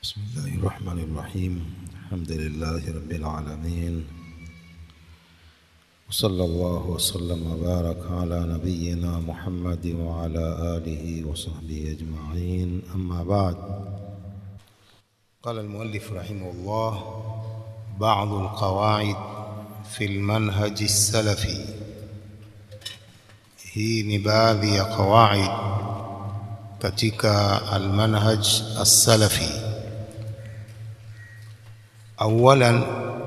بسم الله الرحمن الرحيم. الحمد لله رب العالمين، وصلى الله وسلم وبارك على نبينا محمد وعلى آله وصحبه أجمعين، أما بعد. قال المؤلف رحمه الله: بعض القواعد في المنهج السلفي. hii ni baadhi ya qawaid katika almanhaj as-salafi. أولا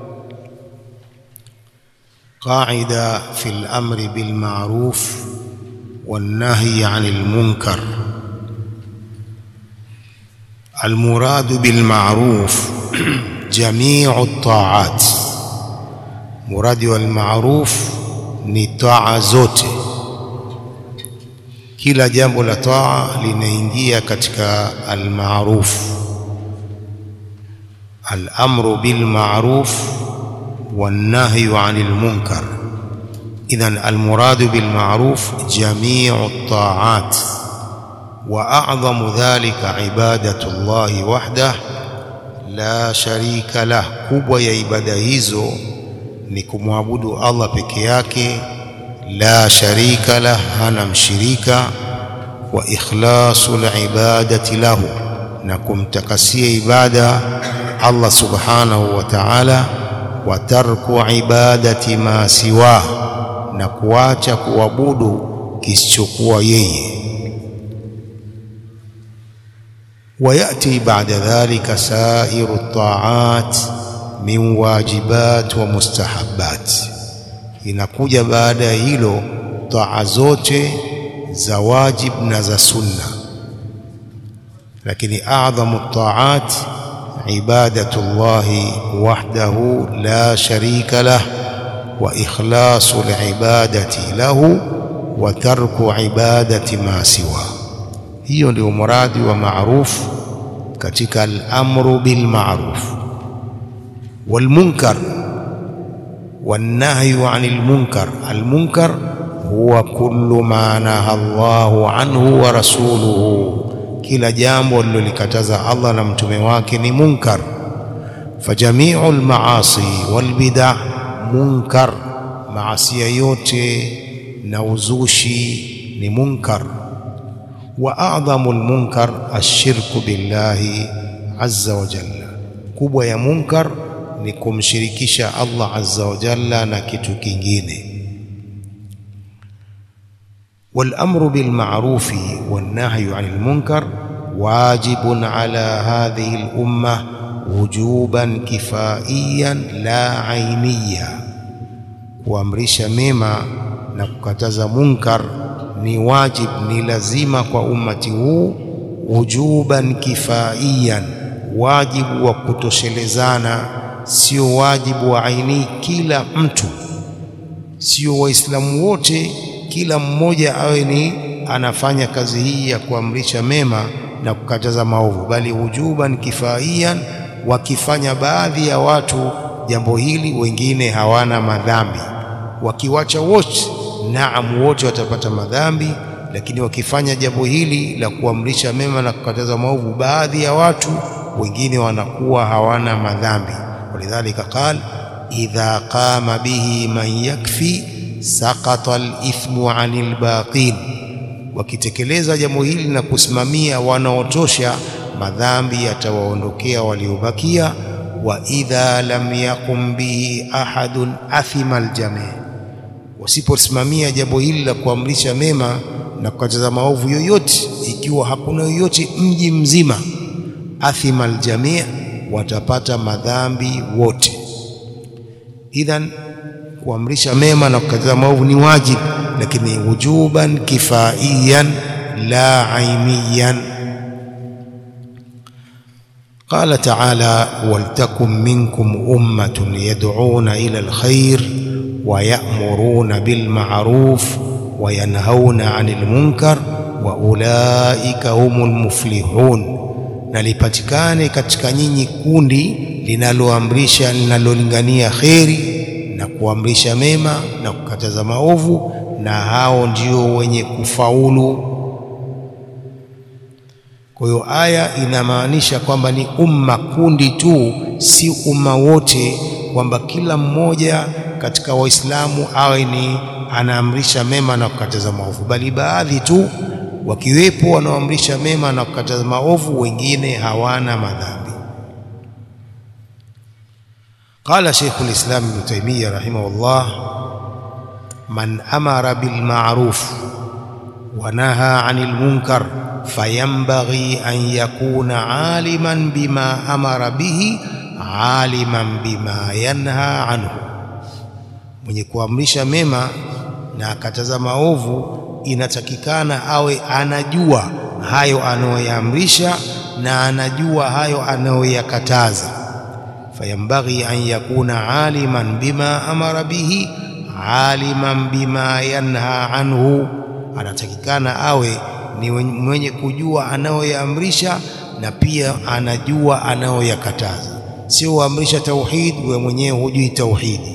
قاعدة في الأمر بالمعروف والنهي عن المنكر. المراد بالمعروف جميع الطاعات. مراد والمعروف ni taa zote, kila jambo la taa linaingia katika al-ma'ruf. الأمر بالمعروف والنهي عن المنكر. إذن المراد بالمعروف جميع الطاعات، وأعظم ذلك عبادة الله وحده لا شريك له. kubwa ya ibada hizo ni kumwabudu Allah peke yake, la sharika lah, hana mshirika, wa ikhlasul ibadati lahu, na kumtakasia ibada Allah subhanahu wa ta'ala, wa tarku ibadati ma siwa, na kuacha kuabudu kisichokuwa yeye. ويأتي بعد ذلك سائر الطاعات من واجبات ومستحبات. inakuja baada ya hilo taa zote za wajib na za sunna, lakini a'dhamu at-ta'at عبادة الله وحده لا شريك له، وإخلاص العبادة له، وترك عبادة ما سواه. hiyo ndio muradi wa ma'ruf katika al-amru bil ma'ruf wal munkar wan nahyu 'anil munkar. al munkar huwa kullu ma nahaa Allahu anhu wa rasuluhu, kila jambo lilolikataza Allah na mtume wake ni munkar. Fajami'ul maasi wal bid'ah munkar, maasi yote na uzushi ni munkar. Wa a'dhamul munkar ashirku billahi azza wa jalla, kubwa ya munkar ni kumshirikisha Allah azza wa jalla na kitu kingine. والأمر بالمعروف والنهي عن المنكر واجب على هذه الأمة وجوبا كفائيا لا عينيا. kuamrisha mema na kukataza munkar ni wajib, ni lazima kwa ummati huu. wujuban kifaiyan, wajibu wa kutoshelezana, sio wajibu wa aini. Kila mtu, sio waislamu wote kila mmoja awe ni anafanya kazi hii ya kuamrisha mema na kukataza maovu, bali wujuban kifaiyan, wakifanya baadhi ya watu jambo hili wengine hawana madhambi. Wakiwacha wote, naam, wote watapata madhambi, lakini wakifanya jambo hili la kuamrisha mema na kukataza maovu baadhi ya watu wengine wanakuwa hawana madhambi. Walidhalika qala idha qama bihi man yakfi saqata al-ithmu 'anil baqin. wakitekeleza jambo hili na kusimamia wanaotosha, madhambi yatawaondokea waliobakia. wa idha lam yaqum bihi ahadun athima al-jami', wasiposimamia jambo hili la kuamrisha mema na kukataza maovu yoyote, ikiwa hakuna yoyote mji mzima, athima al-jami', watapata madhambi wote. Idhan kuamrisha mema na kukataza maovu ni wajib, lakini wujuban kifaiyan la ainiyan. قال تعالى: ولتكن منكم أمة يدعون إلى الخير ويأمرون بالمعروف وينهون عن المنكر وأولئك هم المفلحون. na lipatikane katika nyinyi kundi linaloamrisha, linalolingania kheri na kuamrisha mema na kukataza maovu, na hao ndio wenye kufaulu. Kwa hiyo aya inamaanisha kwamba ni umma, kundi tu, si umma wote, kwamba kila mmoja katika Waislamu awe ni anaamrisha mema na kukataza maovu, bali baadhi tu wakiwepo wanaoamrisha mema na kukataza maovu, wengine hawana madhambi. Qala Sheikhul Islam Ibn Taymiyyah rahimahullah, man amara bil ma'ruf wa naha 'anil munkar fayanbaghi an yakuna 'aliman bima amara bihi 'aliman bima yanha 'anhu. Mwenye kuamrisha mema na akataza maovu inatakikana awe anajua hayo anayoyaamrisha na anajua hayo anayoyakataza. Fayambaghi an yakuna aliman bima amara bihi aliman bima yanha anhu, anatakikana awe ni mwenye kujua anayoyaamrisha na pia anajua anayoyakataza. Sio uamrisha tauhid wewe mwenyewe hujui tauhidi,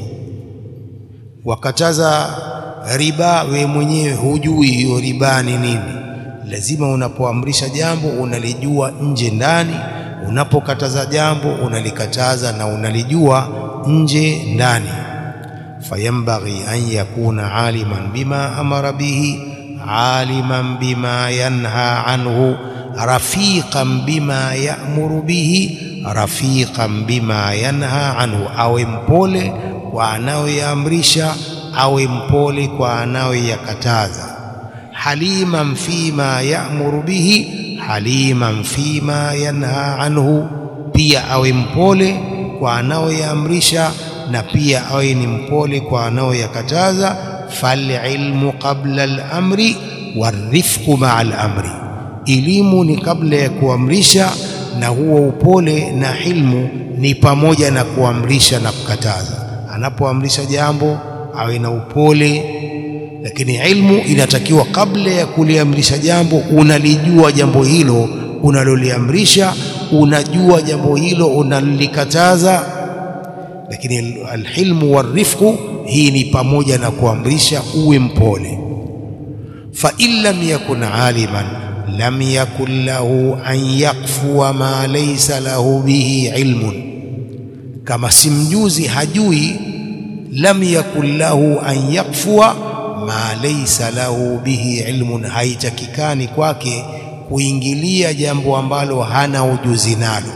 wakataza riba wewe mwenyewe hujui hiyo riba ni nini. Lazima unapoamrisha jambo unalijua nje ndani, unapokataza jambo unalikataza na unalijua nje ndani. Fayambaghi an yakuna aliman bima amara bihi aliman bima yanha anhu rafiqan bima ya'muru bihi rafiqan bima yanha anhu, awe mpole kwa anayoyaamrisha, awe mpole kwa anayoyakataza. Haliman fima ya'muru bihi haliman fima yanha anhu, pia awe mpole kwa anayoyaamrisha na pia awe ni mpole kwa anayoyakataza. Falilmu qabla al-amri warifqu ma'a al-amri, elimu ni kabla ya kuamrisha na huo upole na hilmu ni pamoja na kuamrisha na kukataza. Anapoamrisha jambo awe na upole, lakini ilmu inatakiwa kabla ya kuliamrisha jambo unalijua jambo hilo unaloliamrisha, unajua jambo hilo unalolikataza. Lakini alhilmu warifqu hii ni pamoja na kuamrisha uwe mpole. Fa in lam yakun aliman lam yakun lahu an yakfuwa ma laysa lahu bihi ilmun, kama simjuzi hajui, lam yakun lahu an yakfuwa ma laysa lahu bihi ilmun, haitakikani kwake kuingilia jambo ambalo hana ujuzi nalo.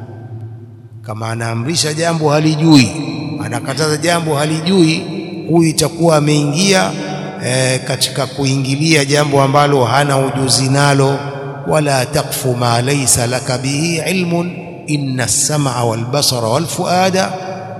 Kama anaamrisha jambo halijui, anakataza jambo halijui, huyu itakuwa ameingia katika kuingilia jambo ambalo hana ujuzi nalo. Wala taqfu ma laysa laka bihi ilmun inna as-sam'a wal basara wal fuada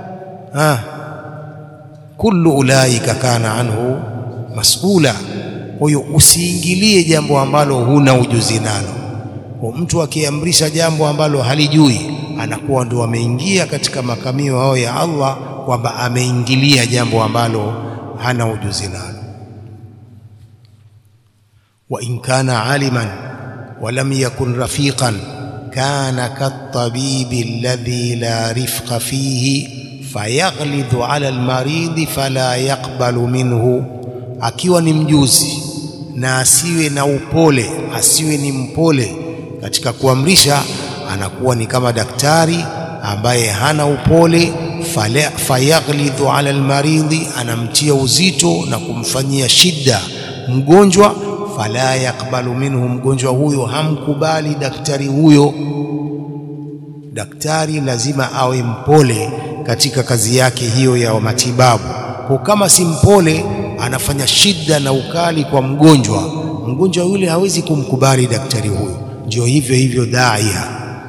kullu ulaika kana anhu mas'ula. Kwa hiyo usiingilie jambo ambalo huna ujuzi nalo. Kwa mtu akiamrisha jambo ambalo halijui, anakuwa ndo ameingia katika makamio hao ya Allah, kwamba ameingilia jambo ambalo hana ujuzi nalo. Wa in kana aliman wa lam yakun rafiqan kana katabibi alladhi la rifqa fihi fayaghlidhu ala almaridi fala yaqbalu minhu, akiwa ni mjuzi na asiwe na upole, asiwe ni mpole katika kuamrisha, anakuwa ni kama daktari ambaye hana upole. Fayaghlidhu ala almaridi, anamtia uzito na kumfanyia shida mgonjwa. Fala yaqbalu minhu, mgonjwa huyo hamkubali daktari huyo. Daktari lazima awe mpole katika kazi yake hiyo ya matibabu. Kwa kama si mpole, anafanya shida na ukali kwa mgonjwa, mgonjwa yule hawezi kumkubali daktari huyo. Ndio hivyo hivyo daia.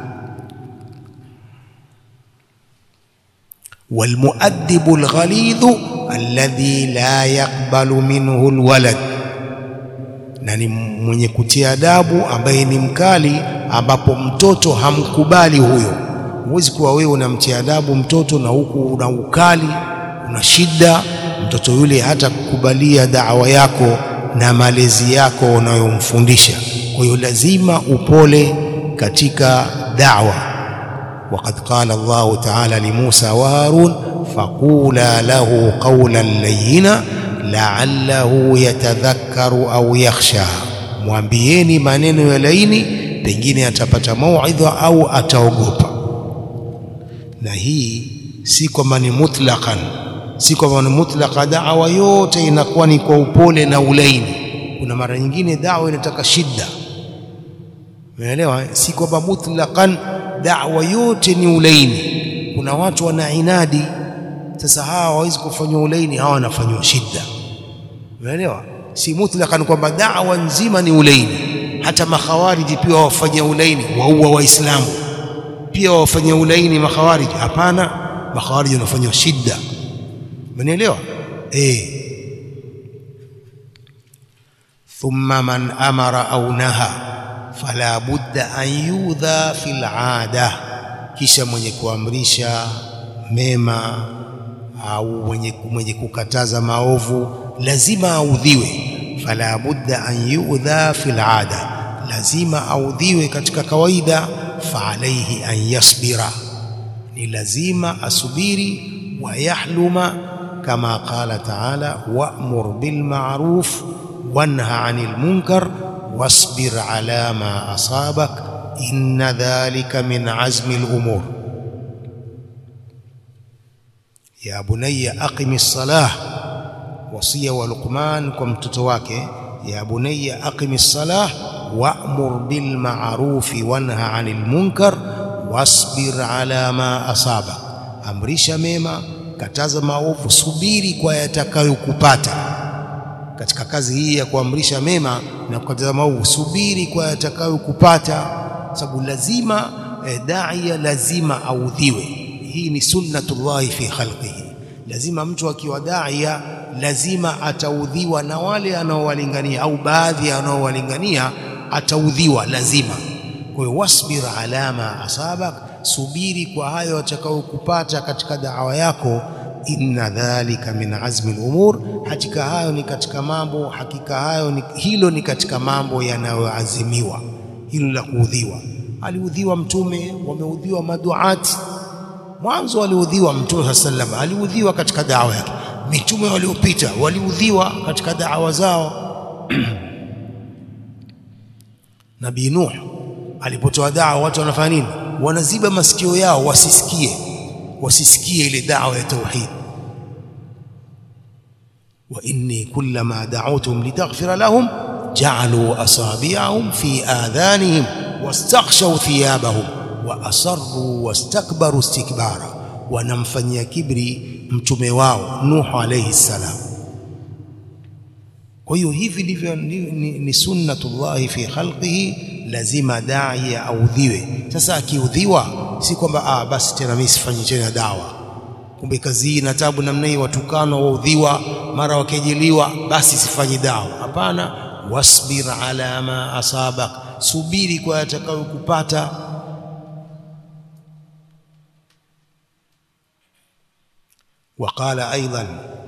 Walmuaddibu alghalidhu alladhi la yaqbalu minhu alwalad, na ni mwenye kutia adabu ambaye ni mkali, ambapo mtoto hamkubali huyo. Huwezi kuwa wewe unamtia adabu mtoto na huku una ukali, una shida, mtoto yule hata kukubalia da'wa yako na malezi yako unayomfundisha. Kwa hiyo lazima upole katika da'wa. Waqad qala Allahu ta'ala li Musa wa Harun faqula lahu qawlan layyina la'allahu yatadhakkaru au yakhsha, mwambieni maneno ya laini pengine atapata mauidha au ataogopa. Na hii si kwamba ni mutlaqan, si kwamba ni mutlaqa da'wa yote inakuwa ni kwa upole na ulaini. Kuna mara nyingine da'wa inataka shida, umeelewa? Si kwamba mutlaqan da'wa yote ni ulaini. Kuna watu wana inadi, sasa hawa hawawezi kufanywa ulaini, hawa wanafanywa shida, umeelewa? Si mutlaqan kwamba da'wa nzima ni ulaini. Hata makhawariji pia wafanya ulaini, waua waislamu pia wafanya ulaini makhawariji. Hapana, makhawariji wanafanywa shida, umeelewa? Thumma man amara au naha fala budda an yudha fil aada, kisha mwenye kuamrisha mema au mwenye kukataza maovu lazima audhiwe. Fala budda an yudha fil aada, lazima audhiwe katika kawaida. Fa alayhi an yasbira, ni lazima asubiri. Wa yahluma kama qala ta'ala wa'mur bil ma'ruf wanha 'anil munkar wasbir 'ala ma asabak inna dhalika min 'azmi al-umur. Ya bunayya aqimis salah, wasia wa Luqman kwa mtoto wake. Ya bunayya aqimis salah wa'mur bil ma'ruf wanha 'anil munkar wasbir 'ala ma asabak, amrisha mema, kataza maovu, subiri kwa yatakayokupata. Katika kazi hii ya kuamrisha mema na kukataza maovu, subiri kwa yatakayokupata, sababu lazima da'iya lazima audhiwe. Hii ni sunnatullah fi khalqihi. Lazima mtu akiwa da'iya lazima ataudhiwa na wale anaowalingania au baadhi anaowalingania ataudhiwa lazima. Kwa hiyo wasbir ala ma asabak, subiri kwa hayo yatakayokupata katika da'wa yako. Inna dhalika min azmi al-umur, hakika hayo ni katika mambo, hakika hayo hilo ni katika mambo yanayoazimiwa. Hilo la kuudhiwa, aliudhiwa mtume, wameudhiwa maduati. Mwanzo aliudhiwa mtume sallallahu alaihi wasallam, aliudhiwa katika da'wa yake. Mitume waliopita waliudhiwa katika da'wa zao. Nabii Nuh alipotoa da'wa, watu wanafanya nini? Wanaziba masikio yao wasisikie ile da'wa ya tauhid. Wa inni kullama da'awtuhum litaghfira lahum ja'alu asabi'ahum fi adhanihim wastaghshaw thiyabahum wa asarru wastakbaru istikbara. Wanamfanyia kibri mtume wao Nuh alayhi salam. Kwa hiyo hivi ndivyo ni sunnatullah fi khalqihi, lazima da'iya audhiwe. Sasa akiudhiwa si kwamba basi tena mimi sifanyi tena dawa, kumbe kazi hii na tabu namna hii, watukano waudhiwa, mara wakejeliwa, basi sifanyi dawa. Hapana, wasbir ala ma asabak, subiri kwa yatakayokupata. وقال أيضا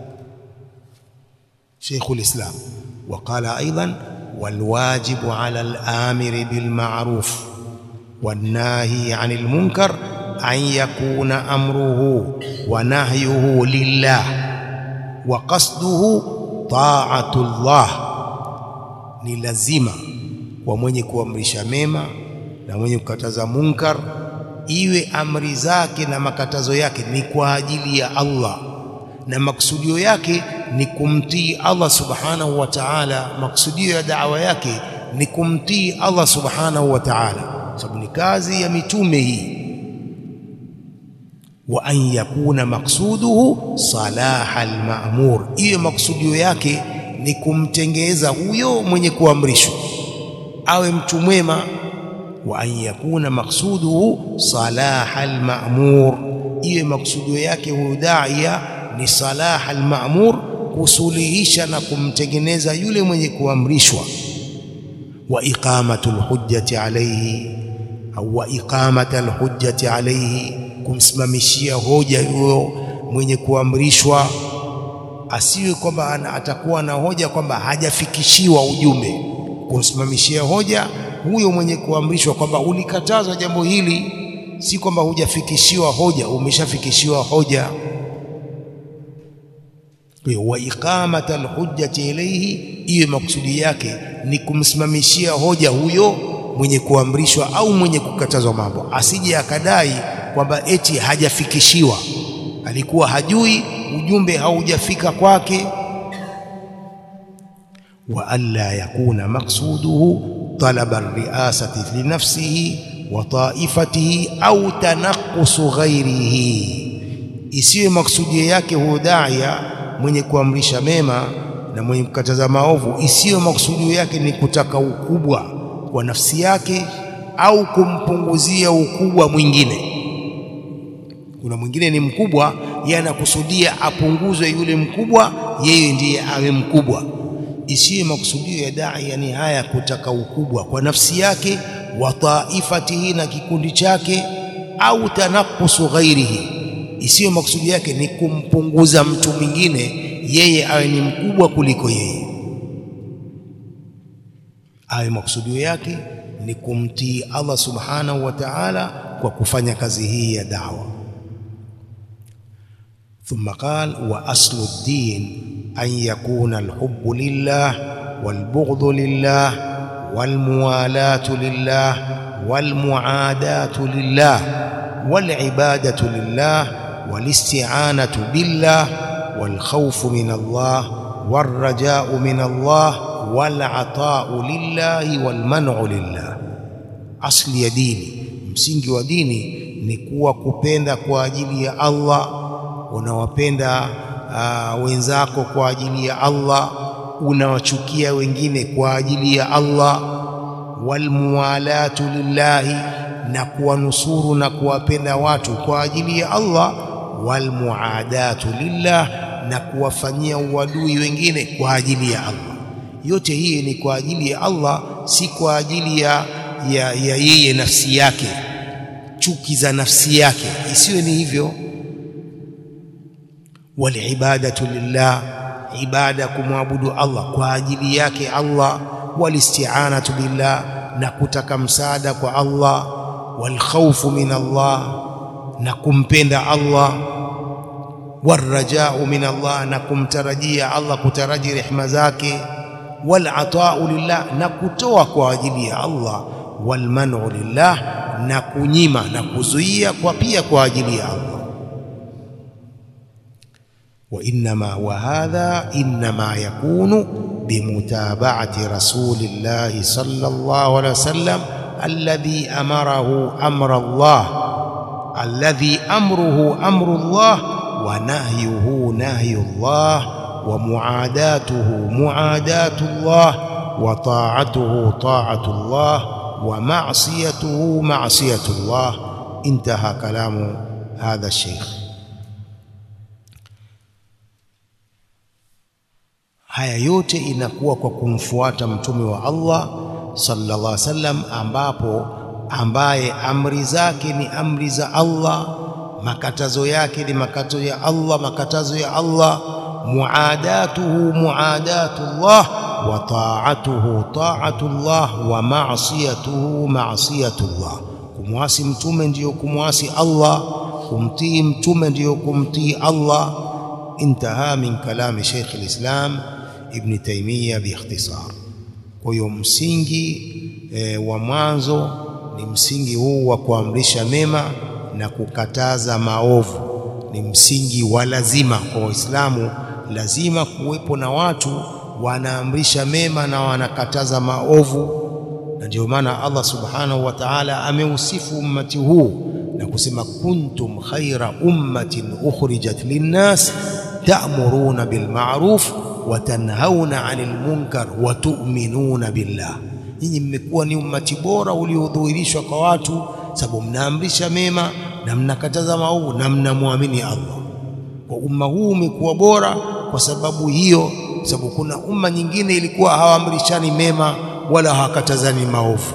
شيخ الإسلام وقال أيضا والواجب على الآمر بالمعروف والناهي عن المنكر أن يكون أمره ونهيه لله وقصده طاعة الله. ni lazima kwa mwenye kuamrisha mema na mwenye kukataza munkar iwe amri zake na makatazo yake ni kwa ajili ya Allah, na maksudio yake ni kumtii Allah subhanahu wa ta'ala. Maksudio ya da'wa yake ni kumtii Allah subhanahu wa ta'ala, sababu ni kazi ya mitume hii. Wa an yakuna maksuduhu salaha al-ma'mur, iwe maksudio yake ni kumtengeza huyo mwenye kuamrishwa awe mtu mwema. Wa an yakuna maksuduhu salaha al-ma'mur, iwe maksudio yake huyo da'iya ni salaha al-ma'mur, kusuluhisha na kumtengeneza yule mwenye kuamrishwa. Wa iqamatul hujjati alayhi, au wa iqamatul hujjati alayhi, kumsimamishia hoja huyo mwenye kuamrishwa. Asiwe kwamba atakuwa na hoja kwamba hajafikishiwa ujumbe, kumsimamishia hoja huyo mwenye kuamrishwa kwamba ulikatazwa jambo hili, si kwamba hujafikishiwa hoja, umeshafikishiwa hoja. Kwa hiyo wa iqamatul hujjati ilayhi, iwe maksudi yake ni kumsimamishia hoja huyo mwenye kuamrishwa au mwenye kukatazwa mambo, asije akadai kwamba eti hajafikishiwa, alikuwa hajui, ujumbe haujafika kwake. Wa alla yakuna maqsuduhu talaba ar-ri'asati li nafsihi wa ta'ifatihi au tanaqqusu ghairihi, isiwe maksudio yake huyo daia mwenye kuamrisha mema na mwenye kukataza maovu, isiwe maksudio yake ni kutaka ukubwa kwa nafsi yake au kumpunguzia ukubwa mwingine. Kuna mwingine ni mkubwa, yeye anakusudia apunguzwe yule mkubwa, yeye ndiye awe mkubwa. Isiwe makusudio ya daia ni haya, kutaka ukubwa kwa nafsi yake, wa taifatihi, na kikundi chake, au tanakusu ghairihi, isiwe makusudio yake ni kumpunguza mtu mwingine, yeye awe ni mkubwa kuliko yeye. Awe makusudio yake ni kumtii Allah subhanahu wa ta'ala kwa kufanya kazi hii ya da'wa. ثم قال وأصل الدين أن يكون الحب لله والبغض لله والموالاة لله والمعاداة لله والعبادة لله والاستعانة بالله والخوف من الله والرجاء من الله والعطاء لله والمنع لله. أصل ya dini, msingi wa dini ni kuwa kupenda kwa ajili ya Allah, unawapenda wenzako kwa ajili ya Allah, unawachukia wengine kwa ajili ya Allah. Walmuwalatu lillahi, na kuwanusuru na kuwapenda watu kwa ajili ya Allah. Walmuadatu lillah, na kuwafanyia uadui wengine kwa ajili ya Allah. Yote hii ni kwa ajili ya Allah, si kwa ajili ya yeye nafsi yake, chuki za nafsi yake, isiwe ni hivyo. Walibadatu lillah, ibada kumwabudu Allah kwa ajili yake Allah. Walisti'anatu billah, na kutaka msaada kwa Allah. Walkhawfu min Allah, na kumpenda Allah. Warrajau min Allah, na kumtarajia Allah, kutaraji rehema zake. Walata'u lillah, na kutoa kwa ajili ya Allah. Walmanu lillah, na kunyima na kuzuia pia kwa ajili ya Allah. وهذا إنما يكون بمتابعة رسول الله صلى الله عليه وسلم الذي أمره أمر الله، الذي أمره أمر الله ونهيه نهي الله، ومعاداته معاداة الله، وطاعته طاعة الله، ومعصيته معصية الله. انتهى كلام هذا الشيخ. Haya yote inakuwa kwa kumfuata mtume wa Allah sallallahu alaihi wasallam, ambaye amri zake ni amri za Allah, makatazo yake ni makatazo ya Allah, makatazo ya Allah. Muadatuhu muadatullah, wa ta'atuhu ta'atullah, wa ma'siyatuhu ma'siyatullah. Kumwasi mtume ndiyo kumwasi Allah, kumtii mtume ndiyo kumtii Allah. انتهى من كلام شيخ الإسلام ابن تيمية باختصار. Kwa hiyo msingi wa mwanzo ni msingi huu wa kuamrisha mema na kukataza maovu. Ni msingi wa lazima kwa Waislamu, lazima kuwepo na watu wanaamrisha mema na wanakataza maovu. Na ndio maana Allah subhanahu wa ta'ala ameusifu ummati huu na kusema kuntum khaira ummatin ukhrijat linnas ta'muruna bil ma'ruf wa tanhauna 'anil munkar wa tu'minuna billah. Nyinyi mmekuwa ni ummati bora uliodhihirishwa kwa watu, sababu mnaamrisha mema na mnakataza maovu na mnamwamini Allah. Kwa umma huu umekuwa bora kwa sababu hiyo, sababu kuna umma nyingine ilikuwa hawaamrishani mema wala hawakatazani maovu.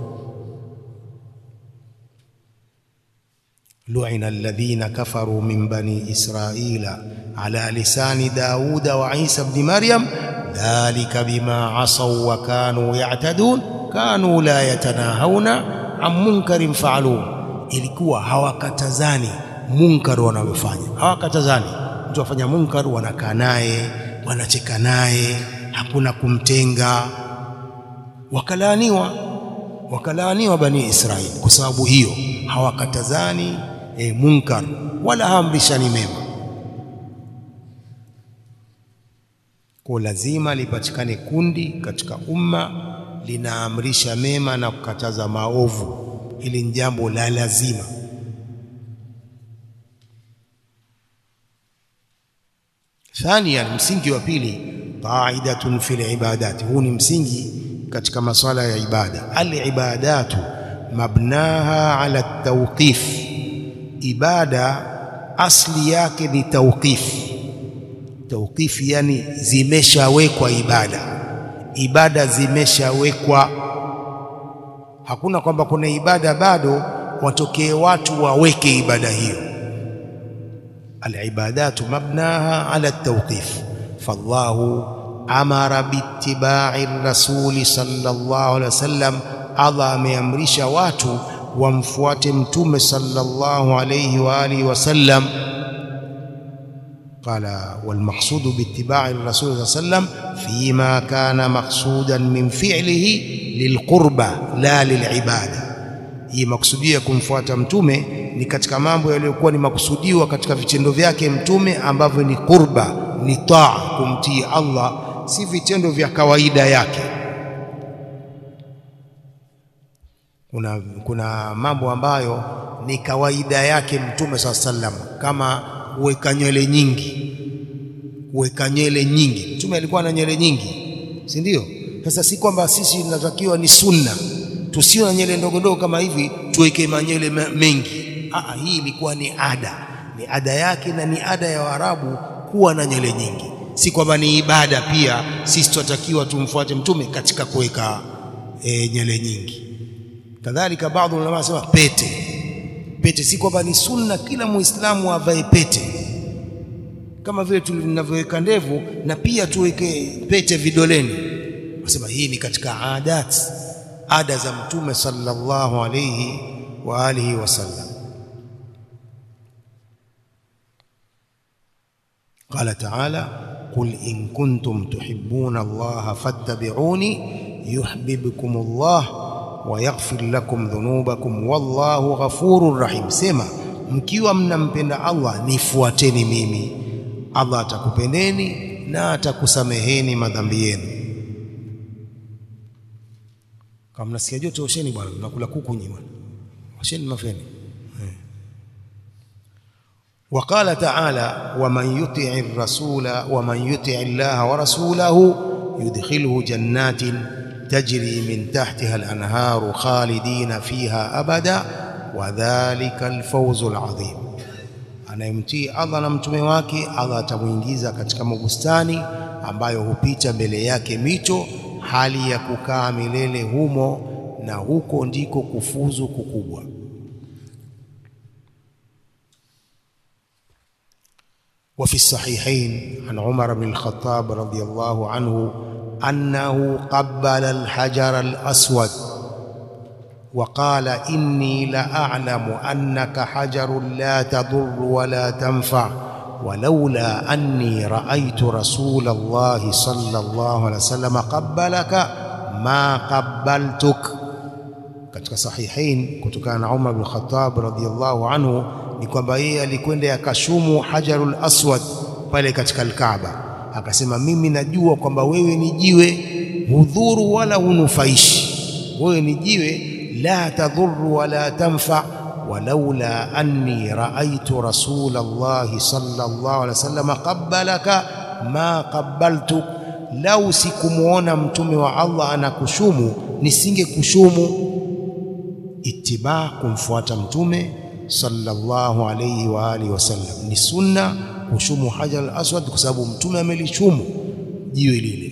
لعن الذين كفروا من بني إسرائيل على لسان داود وعيسى بن مريم ذلك بما عصوا وكانوا يعتدون كانوا لا يتناهون عن منكر فعلوه. ilikuwa hawakatazani munkar wanaofanya, hawakatazani mtu afanya munkar, wanakaa naye wanacheka naye, hakuna kumtenga, wakalaaniwa. wakalaaniwa Bani Israili kwa sababu hiyo, hawakatazani munkar wala haamrishani mema. Kwa lazima lipatikane kundi katika umma linaamrisha mema na kukataza maovu. Hili ni jambo la lazima. Thania, msingi wa pili, qaidatun fil ibadat. Huu ni msingi katika masuala ya ibada. Al-ibadatu mabnaha ala tawqif. Ibada asli yake ni tawqif. Tawqif yani zimeshawekwa ibada zimeshawekwa. Hakuna kwamba kuna ibada bado watokee watu waweke ibada hiyo. Al-ibadatu mabnaha ala tawqif. Fallahu amara biittiba'i rasuli sallallahu alaihi wasallam. Allah ameamrisha watu wamfuate mtume sallallahu alayhi wa alihi wasallam. Qala wal maqsudu biittiba'i rasul sallam fima kana maqsudan min fi'lihi lilqurba la lilibada. Hii maksudia kumfuata mtume ni katika mambo yaliyokuwa ni makusudiwa katika vitendo vyake mtume ambavyo ni qurba, ni taa, kumtii Allah, si vitendo vya kawaida yake. Kuna mambo ambayo ni kawaida yake mtume sallam, kama kuweka nywele nyingi. Mtume alikuwa na nywele nyingi, si ndio? Sasa si kwamba sisi tunatakiwa ni sunna tusio na nywele ndogo kama hivi tuweke manywele mengi. Hii ilikuwa ni ada yake, na ni ada ya Waarabu kuwa na nywele nyingi. Si kwamba ni ibada pia sisi tunatakiwa tumfuate mtume katika kuweka nywele nyingi. Kadhalika baadhi ulama wanasema pete si kwamba ni sunna kila muislamu avae pete, kama vile tunavyoweka ndevu na pia tuweke pete vidoleni. Wanasema hii ni katika ada za mtume sallallahu alayhi wa alihi wasallam. Qala ta'ala qul in kuntum tuhibbuna allaha fattabi'uni yuhibbukum allah wa yaghfir lakum dhunubakum wallahu ghafurur rahim. Sema, mkiwa mnampenda Allah nifuateni mimi, Allah atakupendeni na atakusameheni madhambi yenu. Kama mnasikia joto osheni bwana, mnakula kuku nyinyi bwana, osheni mafeni. وقال تعالى ومن يطع الرسول ومن يطع الله ورسوله يدخله جنات تجري من تحتها الأنهار خالدين فيها أبدا وذلك الفوز العظيم. Anayemtii Allah na mtume wake, Allah atamuingiza katika mabustani ambayo hupita mbele yake mito, hali ya kukaa milele humo, na huko ndiko kufuzu kukubwa. وفي الصحيحين عن عمر بن الخطاب رضي الله عنه أنه قبل الحجر الأسود وقال إني لأعلم أنك حجر لا تضر ولا تنفع ولولا أني رأيت رسول الله صلى الله عليه وسلم قبلك ما قبلتك. katika sahihain kutokana na Umar bin Khattab radhiyallahu anhu ni kwamba yeye alikwenda yakashumu hajarul aswad pale katika al-Kaaba, akasema mimi najua kwamba wewe ni jiwe, hudhuru wala hunufaishi. Wewe ni jiwe, la tadhuru wala tanfa, walaula anni raaitu rasulallahi sallallahu alaihi wasallam qabbalaka ma qabbaltu. Lau sikumuona mtume wa Allah anakushumu nisingekushumu. Ittiba, kumfuata mtume sallallahu alayhi wa alihi wasallam, ni sunna kushumu hajar al-aswad kwa sababu mtume amelishumu jiwe lile.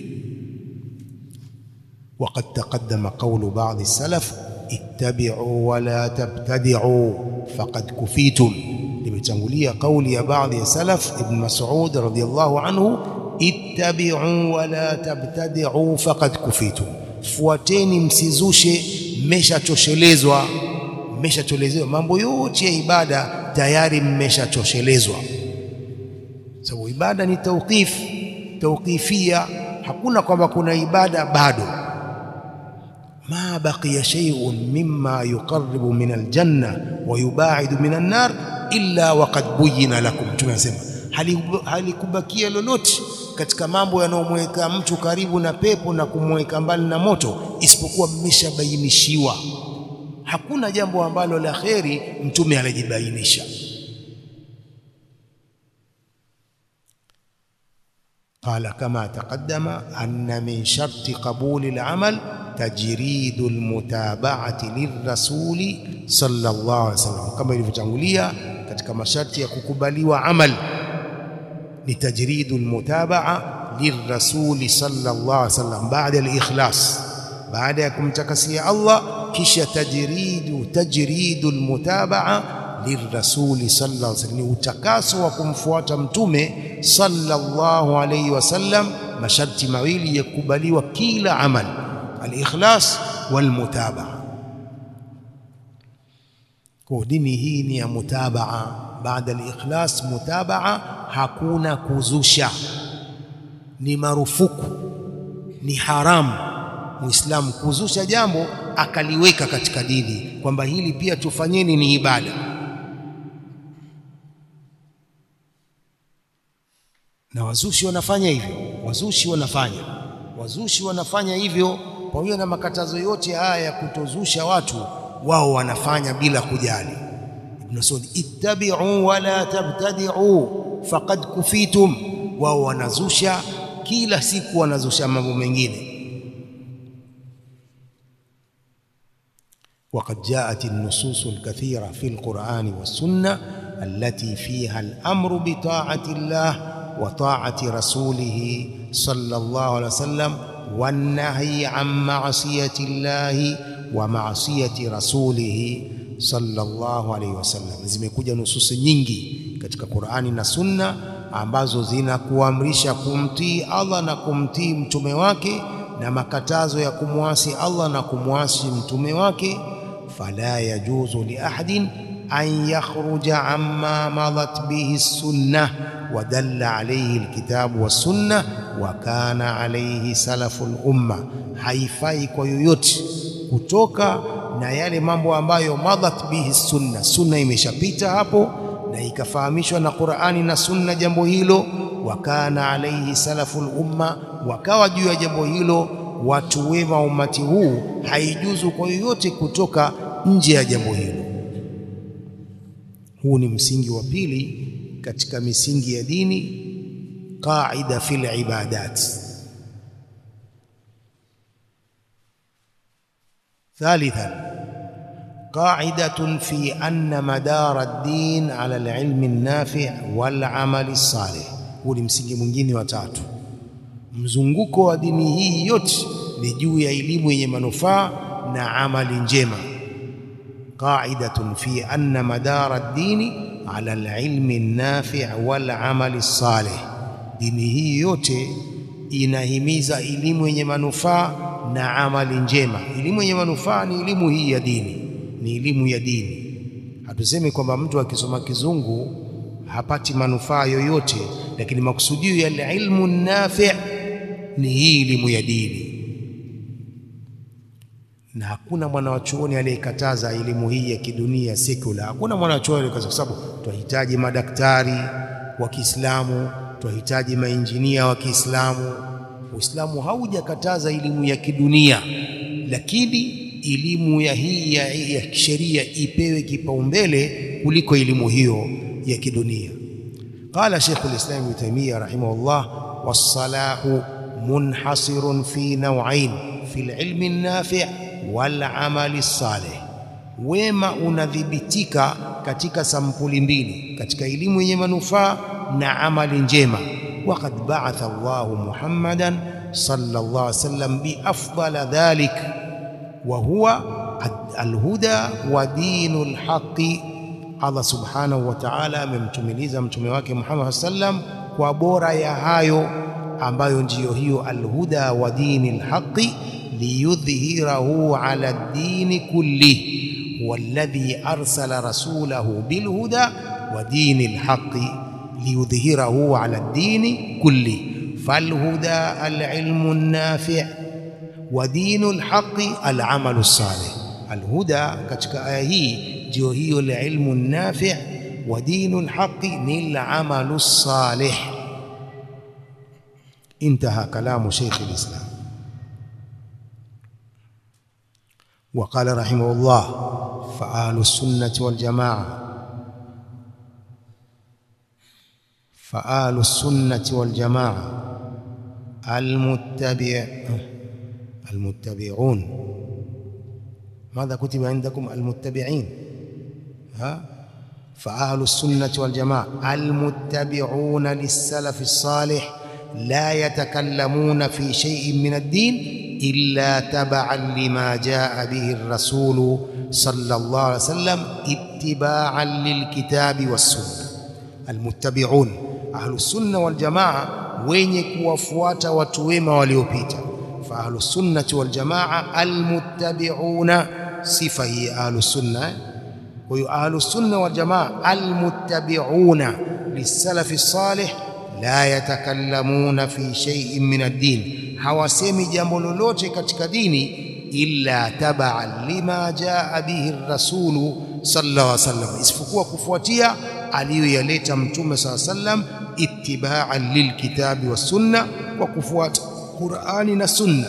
وقد تقدم قول بعض السلف اتبعوا ولا تبتدعوا فقد كفيتم. limetangulia kauli ya baadhi ya salaf, Ibn Mas'ud radhiyallahu anhu, ittabi'u wala tabtadi'u faqad kufitum, fuateni msizushe, mmeshachoshelezwa. Mambo yote ya ibada tayari mmeshachoshelezwa. Sababu ibada ni tawqifia, hakuna kwamba kuna ibada bado. ma baqiya shay'un mimma yuqarribu min aljanna wa yubaidu min an-nar illa waqad buyyina lakum. Tunasema halikubakia lolote katika mambo yanayomweka mtu karibu na pepo na kumweka mbali na moto isipokuwa mmeshabainishiwa. Hakuna jambo ambalo la kheri mtume alijibainisha. قال كما تقدم أن من شرط قبول العمل تجريد المتابعة للرسول صلى الله عليه وسلم. كما ilivyotangulia katika masharti ya kukubaliwa amal ni tajridu almutaba'a lirrasul sallallahu alaihi wasallam baada alikhlas, baada ya kumtakasia Allah, kisha tajridu almutaba'a lirrasul sallallahu alaihi wasallam, utakaso wa kumfuata mtume sallallahu alaihi wasallam. Masharti mawili ya kukubaliwa kila amal, al-ikhlas wal-mutabaa. Kwa dini hii ni ya mutabaa. Baada al-ikhlas, mutabaa, hakuna kuzusha, ni marufuku, ni haramu muislamu kuzusha jambo akaliweka katika dini kwamba hili pia tufanyeni, ni ibada. Na wazushi wanafanya hivyo, wazushi wanafanya hivyo pamoja na makatazo yote haya ya kutozusha watu, wao wanafanya bila kujali. Ibn Saud, ittabi'u wa la tabtadi'u faqad kufitum. Wao wanazusha kila siku, wanazusha mambo mengine. وقد جاءت النصوص الكثيرة في القرآن والسنة التي فيها الأمر بطاعة الله وطاعة رسوله صلى الله عليه وسلم والنهي عن معصية الله ومعصية رسوله صلى الله عليه وسلم. Zimekuja nususi nyingi katika Qur'ani na Sunna ambazo zinakuamrisha kumtii Allah na kumtii mtume wake, na makatazo ya kumwasi Allah na kumwasi mtume wake. Fala yajuzu li ahadin an yakhruja amma madat bihi as-sunnah wa dalla alayhi al-kitab was-sunnah wa kana alayhi salaful umma. Haifai kwa yoyote kutoka na yale mambo ambayo madat bihi as-sunnah, sunna imeshapita hapo na ikafahamishwa na Qur'ani na Sunna jambo hilo. Wa kana alayhi salaful umma, wakawa juu ya jambo hilo watu wema umati huu. Haijuzu kwa yoyote kutoka nje ya jambo hilo. Huu ni msingi wa pili katika misingi ya dini, qaida fil ibadat. ثالثا قاعدة في أن مدار الدين على العلم النافع والعمل الصالح. Huu ni msingi mwingine wa tatu. Mzunguko wa dini hii yote ni juu ya elimu yenye manufaa na amali njema. Qa'idatun fi anna madara ad-dini ala al-ilmi an-nafi' wal-amali as-salih. Dini hii yote inahimiza elimu yenye manufaa na amali njema. Elimu yenye manufaa ni elimu hii ya dini, ni elimu ya dini. Hatusemi kwamba mtu akisoma kizungu hapati manufaa yoyote, lakini makusudio ya ilmu an-nafi' ni hii elimu ya dini. Na hakuna mwanachuoni aliyekataza elimu hii ya kidunia secular. Hakuna mwanachuoni aliyekataza, kwa sababu tunahitaji madaktari wa Kiislamu, tunahitaji mainjinia wa Kiislamu. Uislamu haujakataza elimu ya kidunia, lakini elimu ya hii ya sheria ipewe kipaumbele kuliko elimu hiyo ya kidunia. Qala Sheikh al-Islam Ibn Taymiyyah rahimahullah, was-salahu munhasirun fi naw'ain fi al-ilmi an-nafi' wal-amali as-salih. Wema unadhibitika katika sampuli mbili, katika elimu yenye manufaa na amali njema. Waqad ba'atha Allahu Muhammadan sallallahu alaihi wasallam bi afdala dhalik wa huwa al-huda wa dinul haqqi. Allah subhanahu wa ta'ala amemtumiliza mtume wake Muhammad sallam kwa bora ya hayo ambayo ndiyo hiyo al-huda wa dinil haqqi, liyudhhirahu ala ad-din kulli walladhi arsala rasulahu bil huda wa dinil haqqi liyudhhirahu ala ad-din kulli. Fal huda al-ilmu an-nafi' wa dinul haqqi al-amalu salih. Al-huda katika aya hii ndio hiyo ilmu nafi', wa dinul haqqi ni al-amalu salih. انتهى كلام شيخ الإسلام. وقال رحمه الله: فأهل السنة والجماعة المتبعون. ماذا كتب عندكم؟ المتبعين. فأهل السنة والجماعة المتبعون للسلف الصالح لا يتكلمون في شيء من الدين إلا تبعا لما جاء به الرسول صلى الله عليه وسلم اتباعا للكتاب والسنة. المتبعون أهل السنة والجماعة wenye kuwafuata watu wema waliopita. Fa ahlus sunnati wal jamaa almuttabi'una, sifa hii ahlus sunna. Kwa hiyo ahlus sunna wal jamaa almuttabi'una lisalafi salih la yatakallamuna fi shay'in min ad-din, hawasemi jambo lolote katika dini illa tab'an lima jaa bihi ar-rasulu sallallahu alaihi wasallam, isipokuwa kufuatia aliyoyaleta mtume sallallahu alaihi wasallam, ittiba'an lilkitabi was sunna, kwa kufuata Qur'ani na sunna.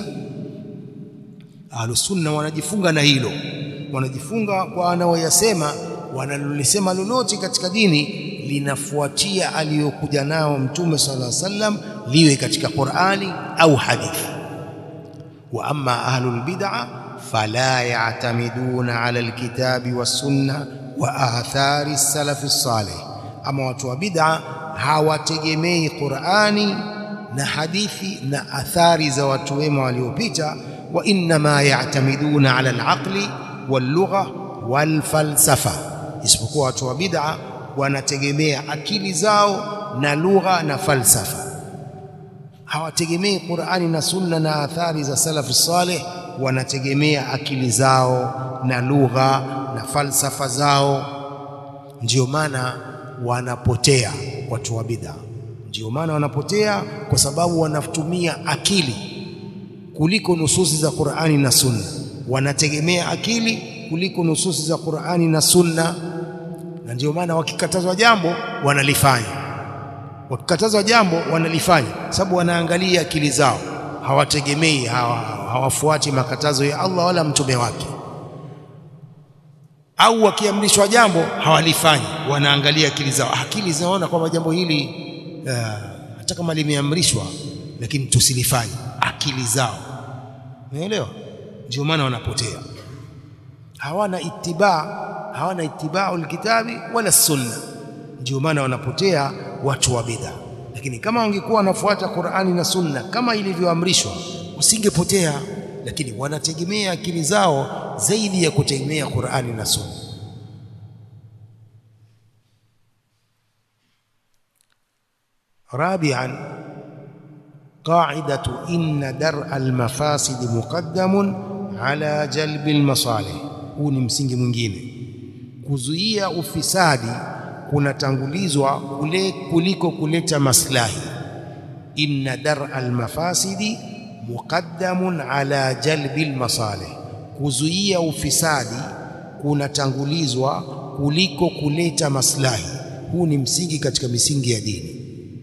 Ahlus sunna wanajifunga na hilo, wanajifunga kwa anaoyasema, wanalolisema lolote katika dini linafuatia aliyokuja nao mtume sallallahu alaihi wasallam, liwe katika Qur'ani au hadithi. Wa amma ahlul bid'ah fala ya'tamiduna ala alkitabi was sunna wa athari as-salafi salih, ama watu wa bid'ah hawategemei Qur'ani na hadithi na athari za watu wema waliopita. Wa inma ya'tamiduna ala al-aqli wal-lugha wal-falsafa, isipokuwa watu wa bid'ah wanategemea akili zao na lugha na falsafa. Hawategemei Qur'ani na sunna na athari za salafu salih, wanategemea akili zao na lugha na falsafa zao. Ndio maana wanapotea watu wa bid'ah, ndio maana wanapotea, kwa sababu wanatumia akili kuliko nususi za Qur'ani na sunna. Wanategemea akili kuliko nususi za Qur'ani na sunna, na ndio maana wakikatazwa jambo wanalifanya, wakikatazwa jambo wanalifanya, sababu wanaangalia akili zao, hawategemei, hawafuati makatazo ya Allah wala mtume wake. Au wakiamrishwa jambo hawalifanyi, wanaangalia akili zao, akili zinaona kwamba jambo hili hata kama limeamrishwa lakini tusilifanye, akili zao. Unaelewa? Ndio maana wanapotea, hawana ittiba'ul kitabi wala sunna, ndio maana wanapotea watu wa bid'ah. Lakini kama wangekuwa wanafuata Qur'ani na sunna kama ilivyoamrishwa, usingepotea. Lakini wanategemea akili zao zaidi ya kutegemea Qur'ani na sunna. Rabi'an, qa'idatu inna dar'al mafasid muqaddamun ala jalbil masalih. Huu ni msingi mwingine, kuzuia ufisadi kunatangulizwa kuliko kuleta maslahi. Inna dar'al mafasidi muqaddamun ala jalbil masalih, kuzuia ufisadi kunatangulizwa kuliko kuleta maslahi. Huu ni msingi katika misingi ya dini.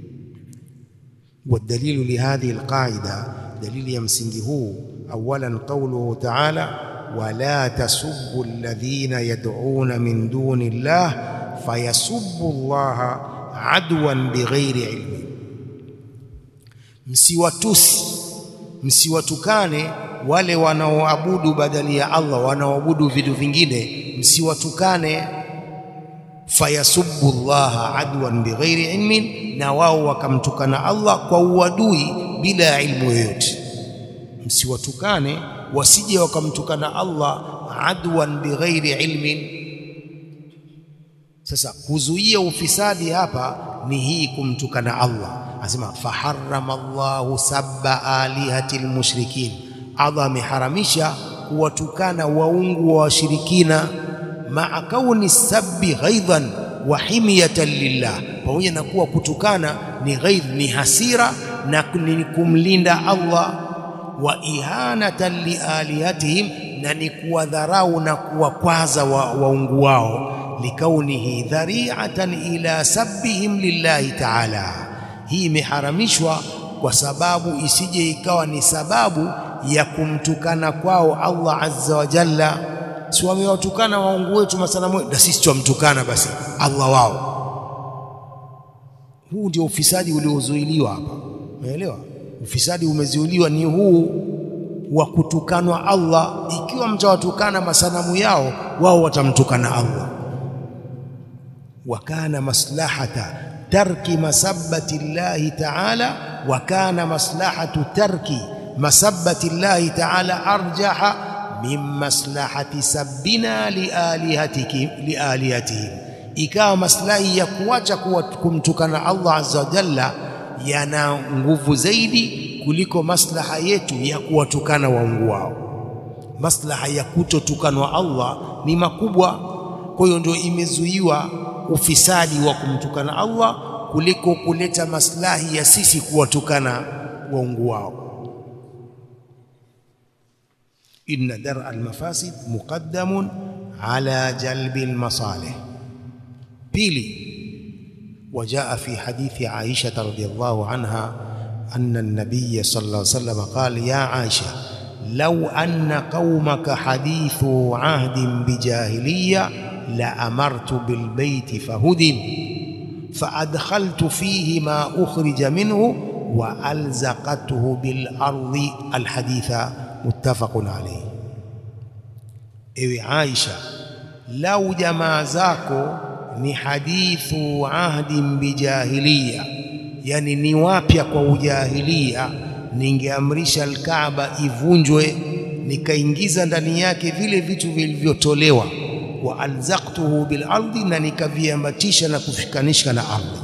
والدليل لهذه القاعدة، دليل يمسنجه أولا قوله تعالى: ولا تسبوا الذين يدعون من دون الله فيسبوا الله عدوا بغير علم. msiwatukane wale wanaoabudu badali ya Allah, wanaoabudu vitu vingine, msiwatukane. Fayasubbu Allah adwan bighairi ilmin, na wao wakamtukana Allah kwa uadui bila ilmu yoyote. Msiwatukane wasije wakamtukana Allah adwan bighairi ilmin. Sasa kuzuia ufisadi hapa ni hii kumtukana Allah. Anasema faharrama Allahu sabba alihatil mushrikin, Allah ameharamisha kuwatukana waungu wa washirikina. Ma'a kauni sabbi ghaidhan wa himyatan lillah, pamoja na kuwa kutukana ni ghaidh, ni hasira na ni kumlinda Allah. wa ihanatan lialihatihim, na ni kuwadharau na kuwakwaza waungu wao, likaunihi dhari'atan ila sabbihim lillahi ta'ala. Hii imeharamishwa kwa sababu isije ikawa ni sababu ya kumtukana kwao Allah azza wa jalla. Si wamewatukana waungu wetu masanamu, na sisi tumtukana basi Allah wao. Huu ndio ufisadi uliozuiliwa hapa. Umeelewa? Ufisadi umezuiliwa ni huu wa kutukanwa Allah. Ikiwa mtawatukana masanamu yao, wao watamtukana Allah. Wakana maslahata tarki masabbati llahi ta'ala, wakana maslahatu tarki masabbati llahi ta'ala arjaha min maslahati sabbina lialihatihim. Ikawa maslahi ya kuacha kumtukana Allah azza wa jalla yana nguvu zaidi kuliko maslaha yetu ya kuwatukana waungu wao. Maslaha ya kutotukanwa Allah ni makubwa. Kwa hiyo ndio imezuiwa ufisadi wa kumtukana Allah kuliko kuleta maslahi ya sisi kuwatukana waungu wao. Inna dar'a al-mafasid muqaddamun ala jalbi al-masalih. Pili, وجاء في حديث عائشة رضي الله عنها أن النبي صلى الله عليه وسلم قال: يا عائشة، لو أن قومك حديث عهد بجاهلية لأمرت بالبيت فهدم فأدخلت فيه ما أخرج منه وألزقته بالأرض. الحديث متفق عليه. إيه عائشة، لو جما زاكو ni hadithu ahdin bijahiliya, yani ni wapya kwa ujahilia, ningeamrisha al-Kaaba ivunjwe, nikaingiza ndani yake vile vitu vilivyotolewa, wa alzaqtuhu bil ardi, na nikaviambatisha na kufikanisha na ardhi.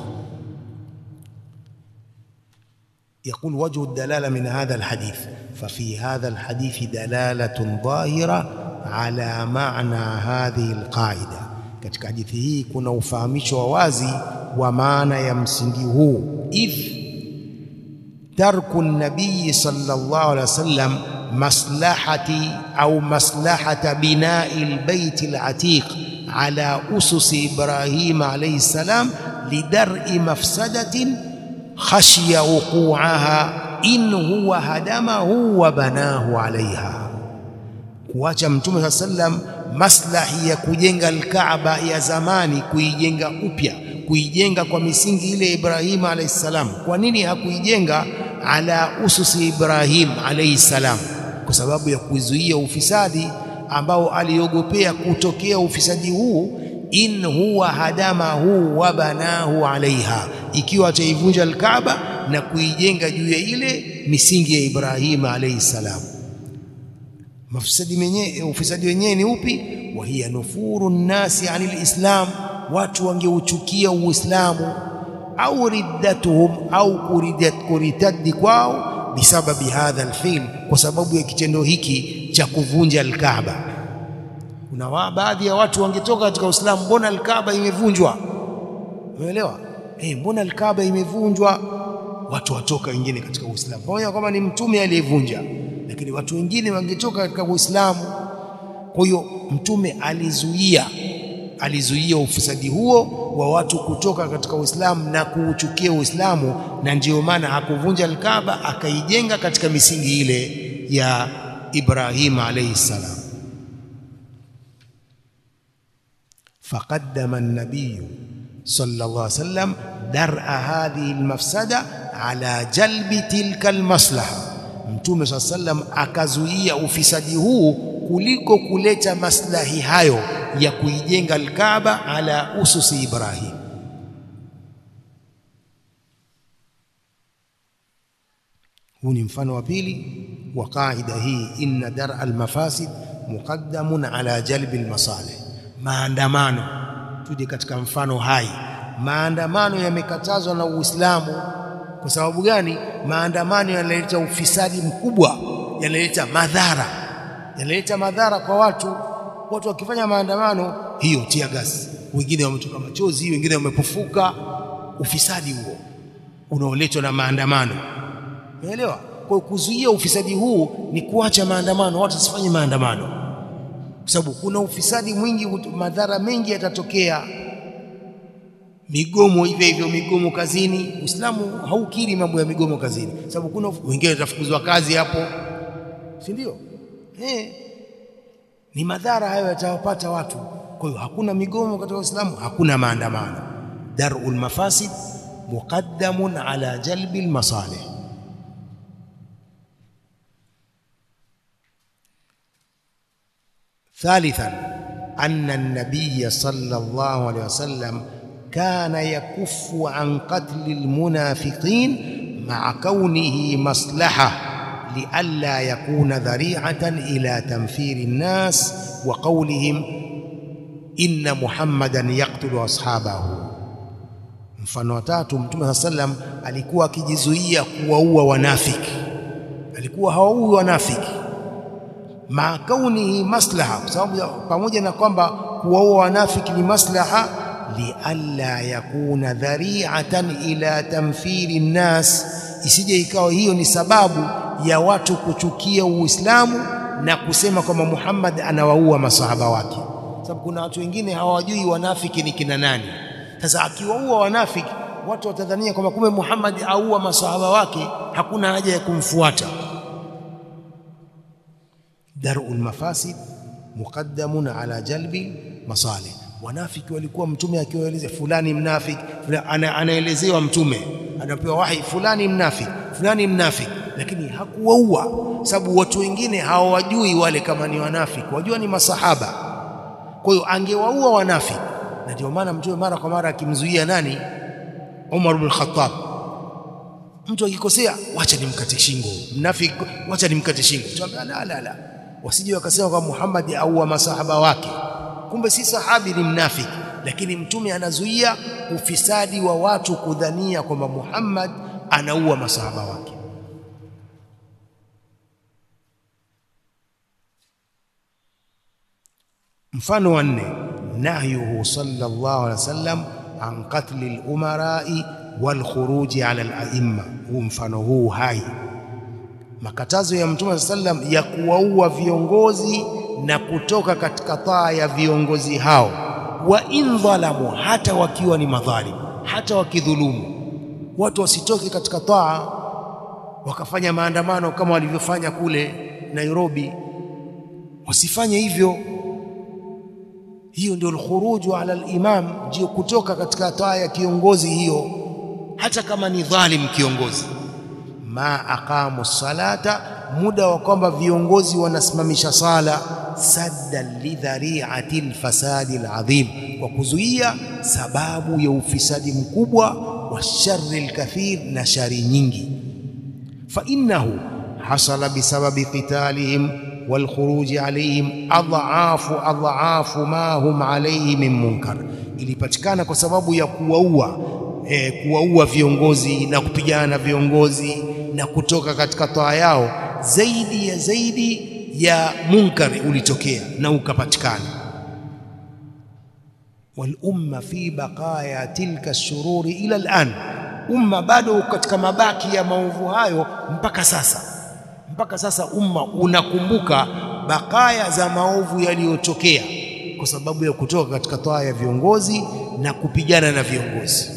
يقول وجه الدلالة من هذا الحديث، ففي هذا الحديث دلالة ظاهرة على معنى هذه القاعدة. Katika hadithi hii kuna ufahamisho wa wazi wa maana ya msingi huu. Idh tarku nabii sallallahu alaihi wasallam maslahati au maslahata binai albayt alatiq ala usus Ibrahim alayhi salam lidar'i mafsadatin khashiya wuqu'aha in huwa hadamahu wa banahu alaiha. Kuacha Mtume sallam maslahi ya kujenga al-Kaaba ya zamani, kuijenga upya, kuijenga kwa misingi ile Ibrahim alayhi salam. Kwa nini hakuijenga ala ususi Ibrahim alayhi salam? Kwa sababu ya kuzuia ufisadi ambao aliogopea kutokea ufisadi huu, in huwa hadamahu wa banahu alaiha, ikiwa ataivunja al-Kaaba na kuijenga juu ya ile misingi ya Ibrahim alayhi salam. Ufisadi wenyewe ni upi? Wa hiya nufuru nnasi anil islam, watu wangeuchukia Uislamu, au riddatuhum, au kuritadi kwao, bisababi hadha alfil, kwa sababu ya kitendo hiki cha kuvunja al-Kaaba. Kuna baadhi ya watu wangetoka katika Uislamu, mbona al-Kaaba imevunjwa? Umeelewa? Mbona al-Kaaba imevunjwa? Watu watoka wengine katika Uislamu, pamoja kama ni Mtume aliyevunja, lakini watu wengine wangetoka katika Uislamu. Kwa hiyo Mtume alizuia ufisadi huo wa watu kutoka katika Uislamu na kuuchukia Uislamu, na ndio maana hakuvunja al-Kaaba, akaijenga katika misingi ile ya Ibrahim alayhi salam. Faqaddama an-nabiy sallallahu alayhi wasallam dar'a hadhihi al-mafsada ala jalbi tilka al-maslaha. Mtume sallam akazuia ufisadi huu kuliko kuleta maslahi hayo ya kuijenga al-Kaaba ala ususi Ibrahim. Huu ni mfano wa pili wa kaida hii, inna dar'a al-mafasid muqaddamun ala jalbi al-masalih. Maandamano, tuje katika mfano hai. Maandamano yamekatazwa na Uislamu. Kwa sababu gani? Maandamano yanaleta ufisadi mkubwa, yanaleta madhara kwa watu. Watu wakifanya maandamano, hiyo tia gas, wengine wametoka machozi, wengine wamepofuka. Ufisadi huo unaoletwa na maandamano, umeelewa? Kwa kuzuia ufisadi huu ni kuacha maandamano, watu wasifanye maandamano, kwa sababu kuna ufisadi mwingi, madhara mengi yatatokea. Migomo hivyo hivyo, migomo kazini. Uislamu haukiri mambo ya migomo kazini, sababu kuna wengine watafukuzwa kazi hapo, si ndio? Ni madhara hayo yatawapata watu. Kwa hiyo hakuna migomo katika Uislamu, hakuna maandamano. Darul mafasid muqaddamun ala jalbil masalih. ثالثا أن النبي صلى الله عليه وسلم كان يكف عن قتل المنافقين مع كونه مصلحة لئلا يكون ذريعة إلى تنفير الناس وقولهم إن محمدا يقتل أصحابه. mfano wa tatu, Mtume sallam alikuwa akijizuia kuwaua wanafiki, alikuwa hawaui wanafiki ma kaunihi maslaha, kwa sababu pamoja na kwamba kuwaua wanafiki ni maslaha, li alla yakuna dhari'atan ila tamfiri nnas, isije ikawa hiyo ni sababu ya watu kuchukia Uislamu na kusema kwamba Muhammad anawaua masahaba wake. Sababu kuna watu wengine hawajui wanafiki ni kina nani. Sasa akiwaua wanafiki, watu watadhania kwamba kumbe Muhammad aua masahaba wake, hakuna haja ya kumfuata. Darul mafasid muqaddamun ala jalbi masalih. Wanafiki walikuwa Mtume akiwaeleza fulani mnafiki, anaelezewa Mtume, anapewa wahi fulani mnafiki, fulani mnafiki, lakini hakuwaua, sababu watu wengine hawajui wale kama ni wanafiki, wajua ni masahaba. Kwa hiyo angewaua wanafiki. Na ndio maana Mtume mara kwa mara akimzuia nani? Umar ibn Khattab. Mtu akikosea, wacha nimkate shingo mnafiki, wacha nimkate shingo. La, wasije wakasema kwa Muhammad au masahaba wake, kumbe si sahabi, ni mnafiki. Lakini Mtume anazuia ufisadi wa watu kudhania kwamba Muhammad anaua masahaba wake. Mfano wa 4, nahyuhu sallallahu alaihi wasallam an qatli al-umarai wal khuruji ala al-a'imma. Huu mfano huu hai, makatazo ya Mtume sallam ya kuwaua viongozi na kutoka katika taa ya viongozi hao, wa in dhalamu, hata wakiwa ni madhalim, hata wakidhulumu. Watu wasitoke katika taa wakafanya maandamano kama walivyofanya kule Nairobi, wasifanye hivyo. Hiyo ndio al-khuruju ala al-imam, ndio kutoka katika taa ya kiongozi hiyo, hata kama ni dhalim kiongozi. Ma aqamu salata, muda wa kwamba viongozi wanasimamisha sala, saddan lidhari'ati al-fasadi al-adhim, kwa kuzuia sababu ya ufisadi mkubwa, wa sharri al-kathir, na shari nyingi. Fa innahu hasala bisababi qitalihim wal khuruji alayhim adhaafu ma hum alayhi min munkar, ilipatikana kwa sababu ya kuwaua viongozi na kupigana na viongozi na kutoka katika taa yao, zaidi ya munkari ulitokea na ukapatikana. Wal umma fi baqaya tilka shururi ila al'an, umma bado katika mabaki ya maovu hayo mpaka sasa umma unakumbuka bakaya za maovu yaliyotokea kwa sababu ya kutoka katika taa ya viongozi na kupigana na viongozi.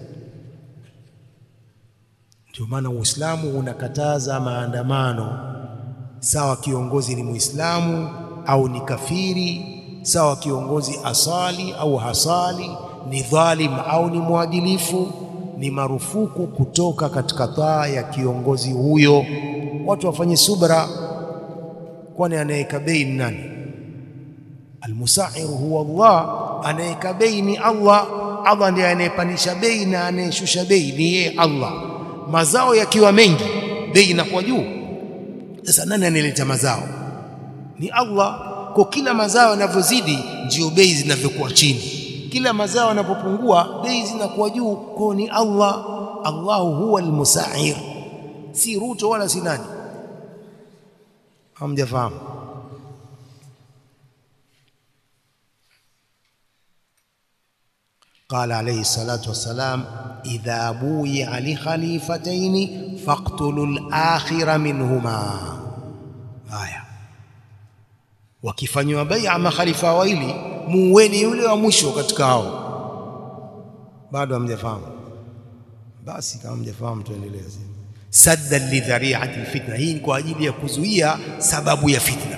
Ndio maana Uislamu unakataza maandamano, sawa kiongozi ni Muislamu au ni kafiri, sawa kiongozi asali au hasali, ni dhalim au ni mwadilifu, ni marufuku kutoka katika taa ya kiongozi huyo. Watu wafanye subra, kwani anayeweka bei ni nani? Almusa'ir huwa Allah, anayeweka bei ni Allah. Allah ndiye anayepandisha bei na anayeshusha bei ni yeye Allah. Mazao yakiwa mengi, bei inakuwa juu. Sasa nani anayeleta mazao? Ni Allah. Kwa kila mazao yanavyozidi ndio bei zinavyokuwa chini, kila mazao yanapopungua bei zinakuwa juu. Kwa ni Allah. Allahu huwa almusa'ir, si Ruto wala si nani. Hamjafahamu? قال عليه الصلاة والسلام إذا بويع لخليفتين faqtulul akhira minhuma. Haya, wakifanywa bai'a makhalifa wawili, muweni yule wa mwisho katika hao. Bado hamjafahamu? Basi kama hamjafahamu tuendelee. Sadda lidhari'ati alfitna, hii ni kwa ajili ya kuzuia sababu ya fitna.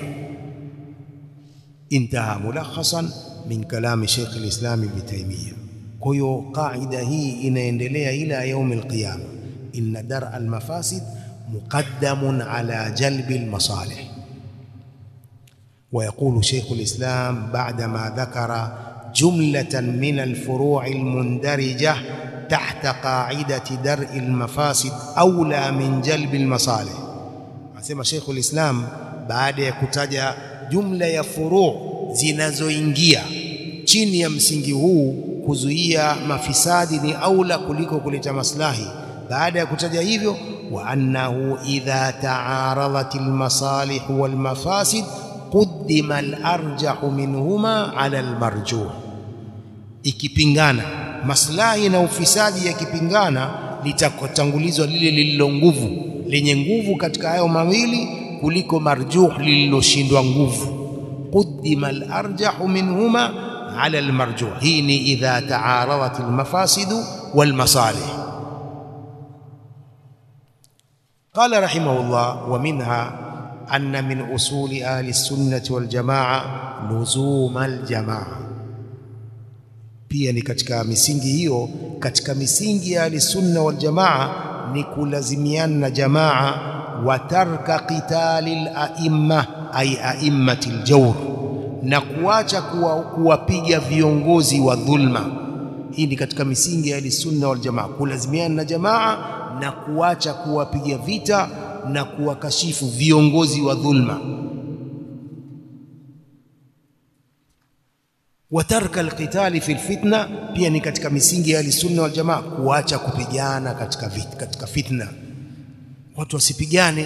Intaha mulakhasan min kalami Sheikh al-Islam Ibn Taymiyyah. Kwa hiyo kaida hii inaendelea ila yaum al-qiyama, inna dar' al-mafasid muqaddamun ala jalbi al-masalih. ويقول شيخ الإسلام بعدما ذكر جملة من الفروع المندرجة تحت قاعدة درء المفاسد أولى من جلب المصالح. أسمى شيخ الإسلام بعد يكتجى جملة فروع zinazoingia chini ya msingi huu kuzuia mafisadi ni aula kuliko kuleta maslahi. Baada ya kutaja hivyo, wa annahu idha ta'aradat almasalih walmafasid quddima alarjah minhuma ala almarjuh. Ikipingana maslahi na ufisadi, yakipingana litakotangulizwa lile lililo nguvu, lenye nguvu katika hayo mawili kuliko marjuh lililoshindwa nguvu. قدم الأرجح منهما على المرجوح. هي إذا تعارضت المفاسد والمصالح. قال رحمه الله: ومنها أن من أصول أهل السنة والجماعة لزوم الجماعة. pia ni katika misingi hiyo, katika misingi ya ahli sunna wal jamaa ni kulazimiana na jamaa, wa tarka qitalil a'imma ay a'immatil jawr, na kuacha kuwapiga viongozi wa dhulma. Hii ni katika misingi ya ahli sunna wal jamaa, kulazimiana na jamaa na kuacha kuwapiga vita na kuwakashifu viongozi wa dhulma. Watarka alqitali fi alfitna, pia ni katika misingi ya ahli-sunna wal jamaa kuacha kupigana katika fitna, watu wasipigane.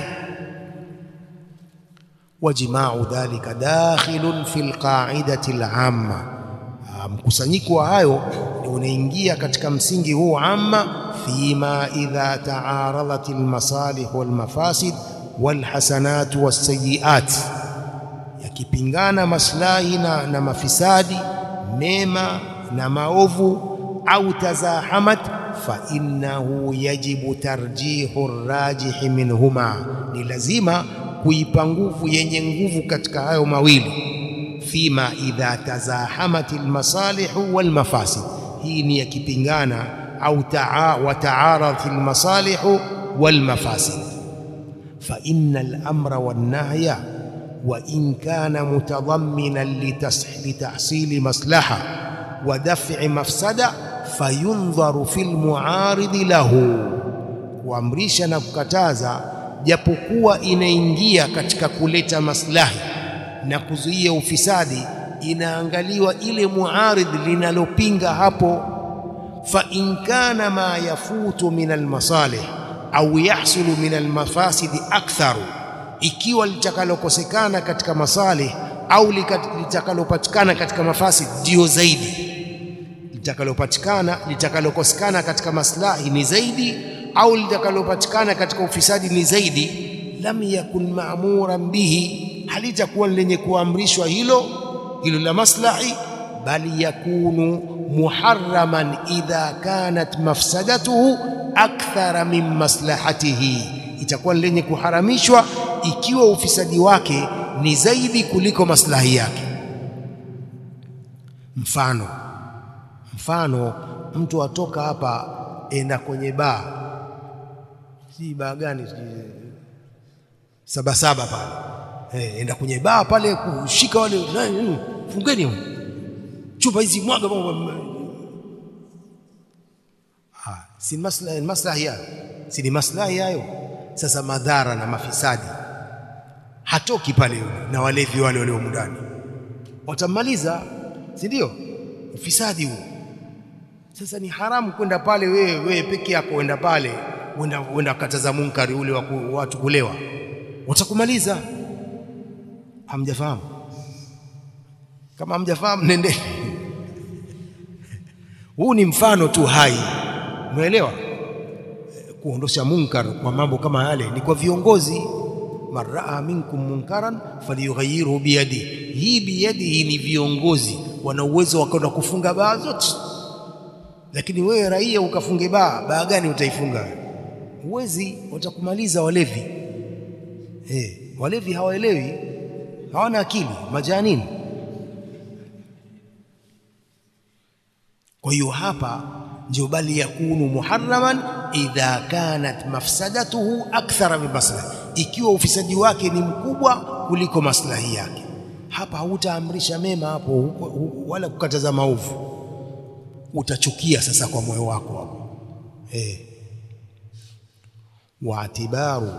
Wajimau dhalika dakhilun fi alqaidati alamma, mkusanyiko wa hayo unaingia katika msingi huu amma, fima idha taaradat almasalih walmafasid walhasanat wassayiat, yakipingana maslahi na mafisadi, mema na maovu, au tazahamat, fa innahu yajibu tarjihu arrajih minhuma, ni lazima kuipa nguvu yenye nguvu katika hayo mawili. Fima idha tazahamat almasalih walmafasid, hii ni yakipingana au ta'aradat almasalih walmafasid. Fa innal amra wan nahya وإن كان متضمنا لتحصيل مصلحة ودفع مفسدة فينظر في المعارض له. kuamrisha na kukataza japokuwa inaingia katika kuleta maslahi na kuzuia ufisadi, inaangaliwa ile muarid linalopinga hapo. Fa in kana ma yafutu min almasalih au yahsulu min almafasidi aktharu, ikiwa litakalokosekana katika masalih au litakalopatikana katika mafasid ndio zaidi, litakalokosekana katika maslahi ni zaidi, au litakalopatikana katika ufisadi ni zaidi, lam yakun ma'muran bihi, halitakuwa lenye kuamrishwa hilo la maslahi, bali yakunu muharraman idha kanat mafsadatuhu akthara min maslahatihi, itakuwa lenye kuharamishwa ikiwa ufisadi wake ni zaidi kuliko maslahi yake. Mfano mtu atoka hapa enda kwenye baa, si baa gani, Sabasaba pale, enda kwenye baa pale kushika wale, fungeni chupa hizi, mwaga si maslahi hayo, si ni maslahi hayo. Sasa madhara na mafisadi, hatoki pale yule na walevi wale walio ndani, watamaliza, si ndio? Ufisadi huo. Sasa ni haramu kwenda pale wewe peke yako, kwenda pale uenda kataza munkari ule wa watu kulewa, watakumaliza. Hamjafahamu? Kama hamjafahamu nende huu ni mfano tu hai, umeelewa? kuondosha munkar kwa mambo kama yale ni kwa viongozi. Man raa minkum munkaran falyughayyirhu biyadi. Hii biyadi ni viongozi, wana uwezo wa kufunga baa zote. Lakini wewe raia ukafunge baa gani utaifunga? Uwezi, watakumaliza walevi. Walevi hawaelewi, hawana akili, majanini. Kwa hiyo hapa ndio bali yakunu muharraman idha kanat mafsadatuhu akthara min maslahi, ikiwa ufisadi wake ni mkubwa kuliko maslahi yake. Hapa hutaamrisha mema hapo wala kukataza maovu, utachukia sasa kwa moyo wako hapo. Waatibaru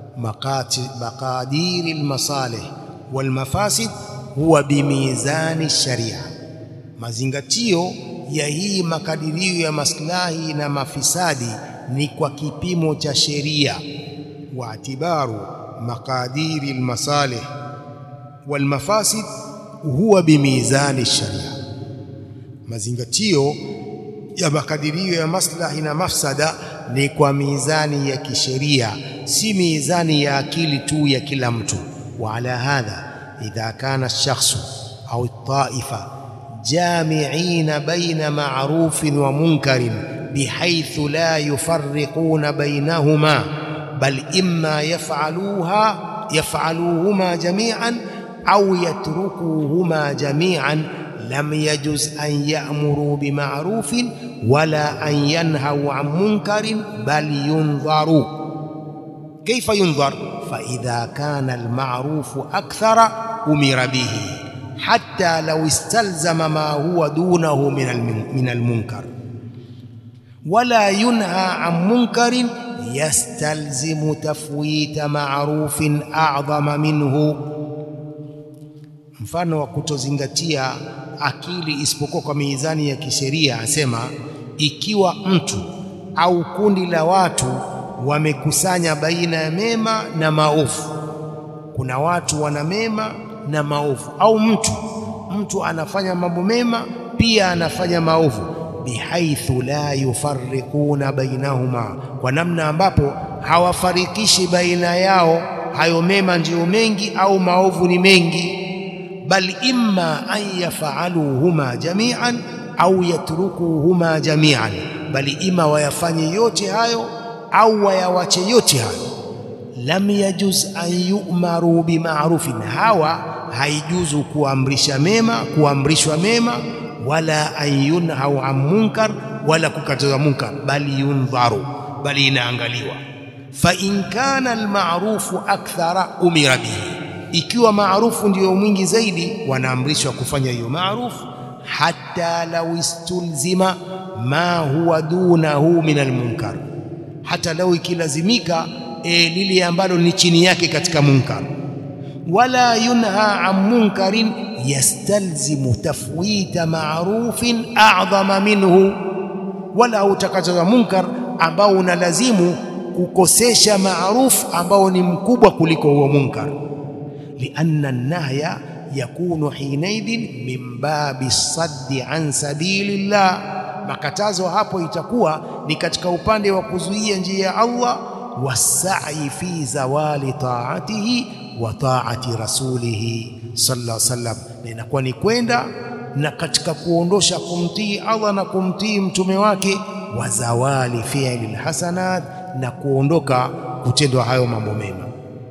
maqadiri almasalih walmafasid huwa bimizani sharia, mazingatio ya hii makadirio ya maslahi na mafisadi ni kwa kipimo cha sheria. Waatibaru maqadiri almasalih walmafasid huwa bimizani sharia, mazingatio ya makadirio ya maslahi na mafsada ni kwa mizani ya kisheria, si mizani ya akili tu ya kila mtu. Wa ala hadha idha kana ash-shakhsu au at-ta'ifa jami'ina baina ma'rufin wa munkarin bihaythu la yufarriquna bainahuma bal imma yaf'aluhuma jami'an au yatrukuhuma jami'an lam yajuz an ya'muru bima'rufin wala an yanhaw 'an munkarin bal yunzaru. Kayfa yunzar? Fa idha kana al-ma'rufu akthara umira bihi hatta law istalzama ma huwa dunahu min al-munkar, wala yunha 'an munkarin yastalzimu tafwita ma'rufin a'zama minhu. Mfano wa kutozingatia akili isipokuwa kwa mizani ya kisheria, asema ikiwa mtu au kundi la watu wamekusanya baina ya mema na maovu, kuna watu wana mema na maovu, au mtu anafanya mambo mema pia anafanya maovu, bihaithu la yufarriquna bainahuma, kwa namna ambapo hawafarikishi baina yao, hayo mema ndio mengi au maovu ni mengi, bal imma an yaf'aluhuma jami'an au yatrukuhuma jami'an, bali ima wayafanye yote hayo au wayawache yote hayo. Lam yajuz an yu'maru bima'rufin, hawa haijuzu kuamrishwa mema, wala an yunhau an munkar, wala kukataza munkar, bali yundharu, bali inaangaliwa. Fa in kana al-ma'rufu akthara umira bihi, ikiwa maarufu ndio mwingi zaidi wanaamrishwa kufanya hiyo maarufu, hatta law istulzima ma huwa dunahu min almunkar, hata law ikilazimika lile ambalo ni chini yake katika munkar. Wala yunha an munkarin yastalzimu tafwita ma'rufin a'zama minhu, wala utakataza munkar ambao unalazimu kukosesha maarufu ambao ni mkubwa kuliko huo munkar. لأن النهي يكون حينئذ من باب الصد عن سبيل الله, makatazo hapo itakuwa ni katika upande wa kuzuia njia ya Allah, wasai fi zawali ta'atihi wa ta'ati rasulihi sallallahu alaihi wasallam, na inakuwa ni kwenda na katika kuondosha kumtii Allah na kumtii mtume wake, wa zawali fi'li alhasanat, na kuondoka kutendwa hayo mambo mema.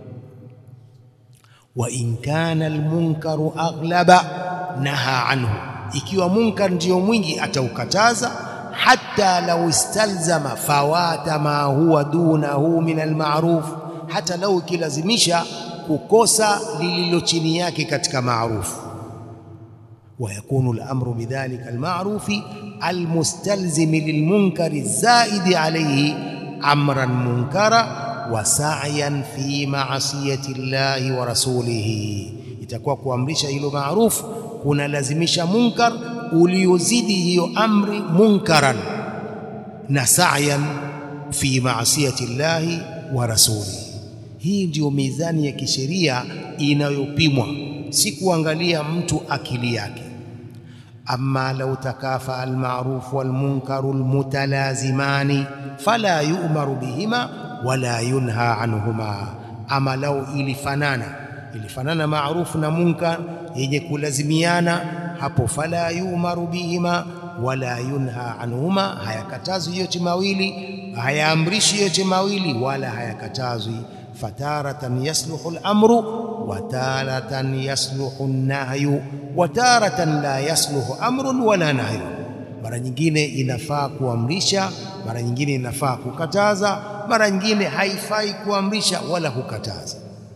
Wa in kana almunkaru aghlaba naha anhu, ikiwa munkar ndio mwingi ataukataza. Hatta law istalzama fawata ma huwa dunahu min alma'ruf, hata law kilazimisha kukosa lililo chini yake katika maarufu. Wa yakunu al-amru bidhalika al-ma'rufi al-mustalzimi lilmunkari az-zaidi alayhi amran munkara wa sa'yan fi ma'asiyati Allahi wa rasulihi, itakuwa kuamrisha hilo maarufu kuna lazimisha munkar uliozidi hiyo amri munkaran, na sa'yan fi ma'asiyati Allahi wa rasulihi. Hii ndio mizani ya kisheria inayopimwa, si kuangalia mtu akili yake. Amma law takafa al-ma'ruf wal munkaru al-mutalazimani fala yu'maru bihima wala yunha anhuma. Ama lau ilifanana ma'ruf na munkar yenye kulazimiana, hapo fala yu'maru bihima wala yunha anhuma, hayakatazwi yote mawili, hayaamrishi yote mawili wala hayakatazwi. Fataratan yasluhu al-amru wa taratan yasluhu an-nahyu wa taratan la yasluhu amrun wala nahyu. Mara nyingine inafaa kuamrisha, mara nyingine inafaa kukataza, mara nyingine haifai kuamrisha wala kukataza.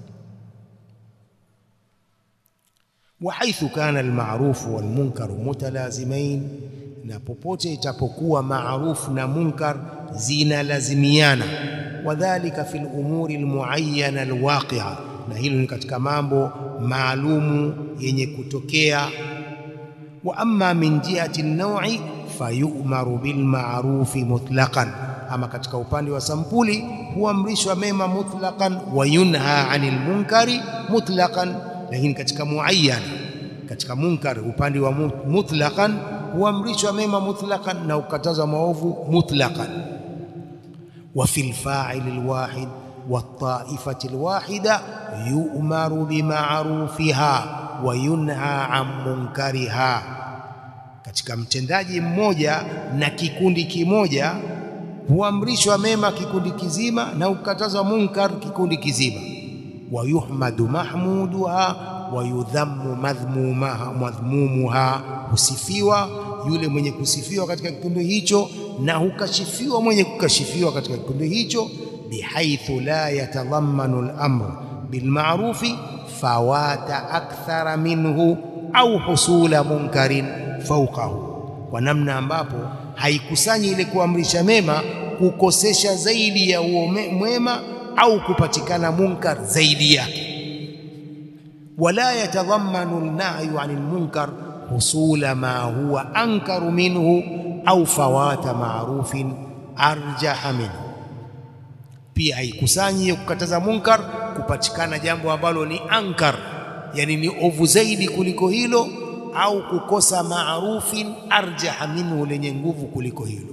Wa haithu kana al-ma'ruf wal munkar mutalazimain, na popote itapokuwa ma'ruf na munkar zinalazimiana. Wadhalika fi al-umuri al-muayyana al-waqi'a, na hilo ni katika mambo maalumu yenye kutokea. Wa amma min jihati an-naw'i fayu'maru bil ma'rufi mutlaqan, ama katika upande wa sampuli huamrishwa mema mutlaqan, wa yunha 'anil munkari mutlaqan. Lakini katika muayyan, katika munkar, upande wa mutlaqan huamrishwa mema mutlaqan na ukatazwa maovu mutlaqan. Wa fil fa'il al-wahid wa at-ta'ifati al-wahida yu'maru bima'rufiha wa yunha 'an munkariha. Katika mtendaji mmoja na kikundi kimoja huamrishwa mema kikundi kizima na ukatazwa munkar kikundi kizima. Wa yuhmadu mahmuduha wa yudhammu madhmumuha, husifiwa yule mwenye kusifiwa katika kikundi hicho na hukashifiwa mwenye kukashifiwa katika kikundi hicho. Bihaithu la yatadhammanu al-amru bilma'rufi fawata akthara minhu au husula munkarin fawqahu, kwa namna ambapo haikusanyi ile kuamrisha mema kukosesha zaidi ya huo mwema au kupatikana munkar zaidi yake. Wala yatadhammanu an-nahyu 'anil munkar husula ma huwa ankaru minhu au fawata ma'rufin arjaha minhu. Pia haikusanyi kukataza munkar kupatikana jambo ambalo ni ankar, yani ni ovu zaidi kuliko hilo, au kukosa ma'rufin arjaha minhu, lenye nguvu kuliko hilo.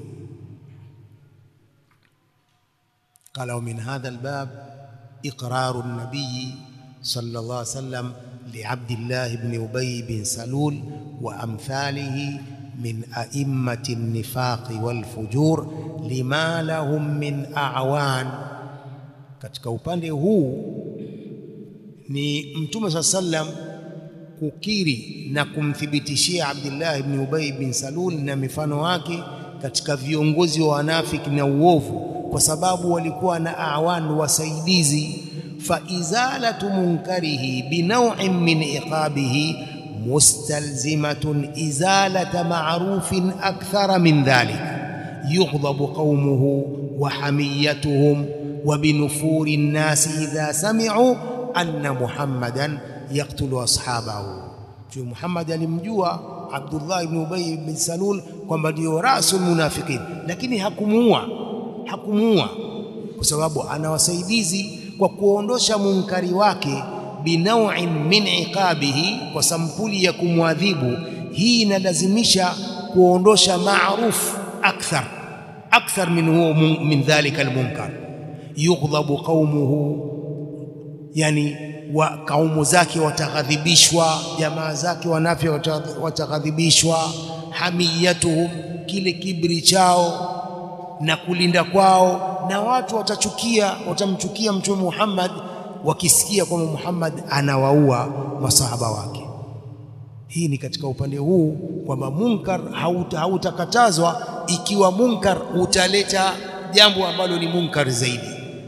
Qala min hadha al-bab iqraru an-nabiy sallallahu alayhi wasallam li Abdullah ibn Ubay bin Salul wa amthalihi min a'immati an-nifaq wal fujur lima lahum min a'wan. Katika upande huu ni Mtume sallam kukiri na kumthibitishia Abdullah ibn Ubay bin Salul na mifano wake katika viongozi wa wanafiki na uovu, kwa sababu walikuwa na awan, wasaidizi. Fa izalatu munkarihi binaw'in min iqabihi mustalzimatun izalata ma'rufin akthara min dhalik yughdhabu qaumuhu wa hamiyatuhum wa binufuri an-nasi idha sami'u anna Muhammadan yaqtulu ashabahu. Mtume Muhammad alimjua Abdullah ibn Ubay bin Salul kwamba ndio rasul munafiqin, lakini hakumuua kwa sababu ana wasaidizi kwa kuondosha munkari wake. Binaw'in min iqabihi, kwa sampuli ya kumwadhibu. Hii inalazimisha kuondosha ma'ruf akthar min dhalika almunkar. Yughdhabu qaumuhu, yani wa kaumu zake wataghadhibishwa, jamaa zake wanafiki wataghadhibishwa. Hamiyatuhum, kile kibri chao na kulinda kwao, na watu watamchukia Mtume Muhammad wakisikia kwamba Muhammad anawaua masahaba wake. Hii ni katika upande huu kwamba munkar hautakatazwa ikiwa munkar utaleta jambo ambalo ni munkar zaidi.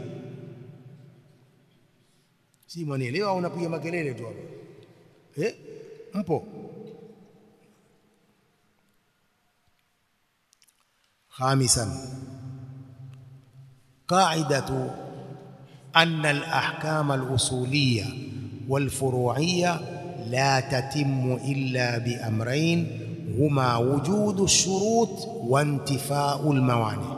Si mwanielewa au unapiga makelele tu hapo? Mpo? Khamisan, qa'idatu anna al-ahkam al-usuliyya wal-furu'iyya la tatimmu illa bi amrayn huma wujudu ash-shurut wa intifa'u al-mawani.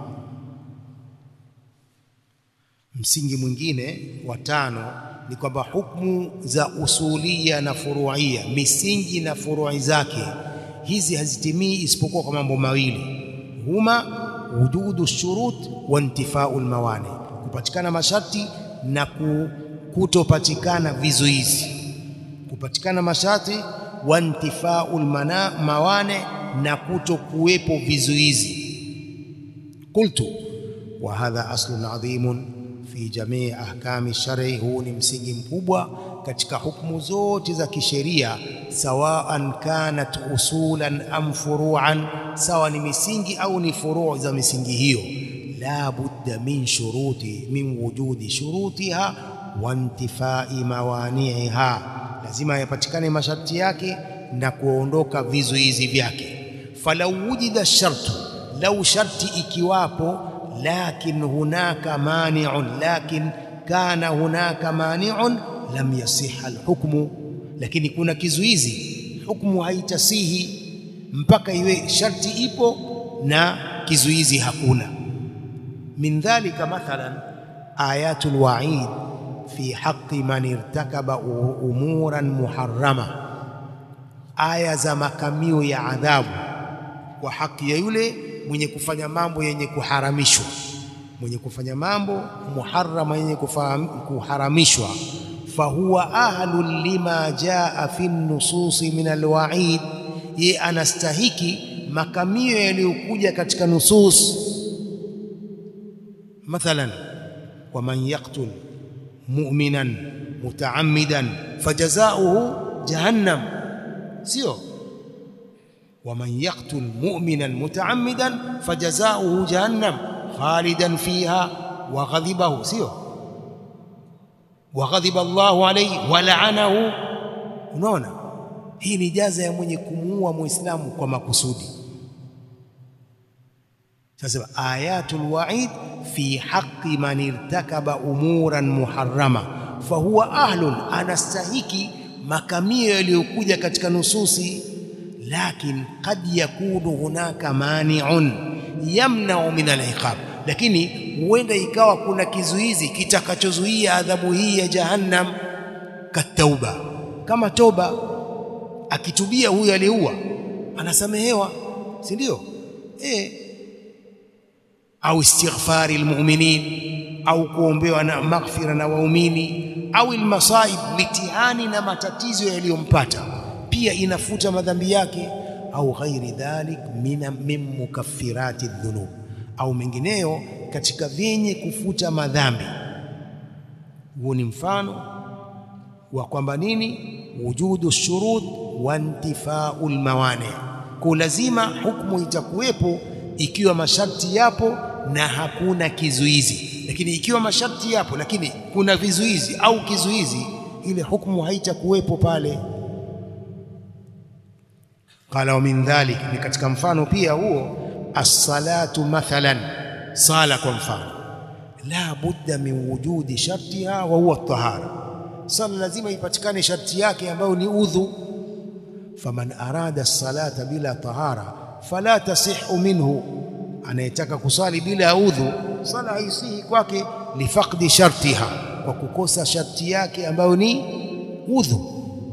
Msingi mwingine wa tano ni kwamba hukumu za usulia na furuia, misingi na furui zake hizi hazitimii isipokuwa kwa mambo mawili. Huma wujudu shurut wa intifau almawani, kupatikana masharti na kutopatikana vizuizi. Kupatikana masharti wa intifau almawani, na kutokuwepo vizuizi. Qultu wa hadha aslun adhimun fi jamii ahkami shar'i, huu ni msingi mkubwa katika hukumu zote za kisheria, sawaan kanat usulan am furu'an, sawa ni misingi au ni furu' za misingi hiyo. La budda min wujudi shurutiha wa intifai mawani'iha, lazima yapatikane masharti yake na kuondoka vizuizi vyake. Falau wujida shartu, lau sharti ikiwapo, lakin hunaka mani'un, lakin kana hunaka mani'un lam yasihha alhukmu, lakini kuna kizuizi, hukumu haitasihi mpaka iwe sharti ipo na kizuizi hakuna. Min dhalika mathalan ayatul wa'id fi haqqi man irtakaba umuran muharrama, aya za makamio ya adhabu kwa haki ya yule mwenye kufanya mambo yenye kuharamishwa, mwenye kufanya mambo muharrama yenye kuharamishwa. Fahuwa ahlun lima jaa fi nususi min alwa'id, ye anastahiki makamio yaliyokuja katika nusus. Mathalan, waman yaqtul mu'minan mutaammidan fajazauhu jahannam, sio waman yaqtul mu'minan mutaammidan fajazauhu jahannam khalidan fiha wa ghadibahu, sio wa ghadiba Allahu alayhi wa la'anahu. Unaona, hii ni jaza ya mwenye kumuua muislamu kwa makusudi. Sasa ayatul wa'id fi haqqi man irtakaba umuran muharrama, fahuwa ahlun, anastahiki makamio yaliyokuja katika nususi. Lakin qad yakunu hunaka mani'un yamna'u min al-iqab, lakini huenda ikawa kuna kizuizi kitakachozuia adhabu hii ya jahannam. Katauba, kama toba, akitubia huyu aliyeua anasamehewa, si ndio? Au istighfari almu'minin, au kuombewa na maghfira na waumini, au almasaib, mitihani na matatizo yaliyompata pia inafuta madhambi yake, au ghairi dhalik min mukaffirati dhunub, au mengineyo katika vyenye kufuta madhambi. Huo ni mfano wa kwamba nini? Wujudu shurut wa intifau almawani, kwa lazima hukumu itakuwepo ikiwa masharti yapo na hakuna kizuizi. Lakini ikiwa masharti yapo lakini kuna vizuizi au kizuizi, ile hukumu haitakuwepo pale. Qala wa min dhalik, ni katika mfano pia huo, as-salatu mathalan, sala kwa mfano, la budda min wujudi shartiha wa huwa at-tahara, sala lazima ipatikane sharti yake ambayo ni udhu. Faman arada as-salata bila tahara fala tasihhu minhu, anayetaka kusali bila udhu sala haisihi kwake, lifaqdi shartiha, kwa kukosa sharti yake ambayo ni udhu.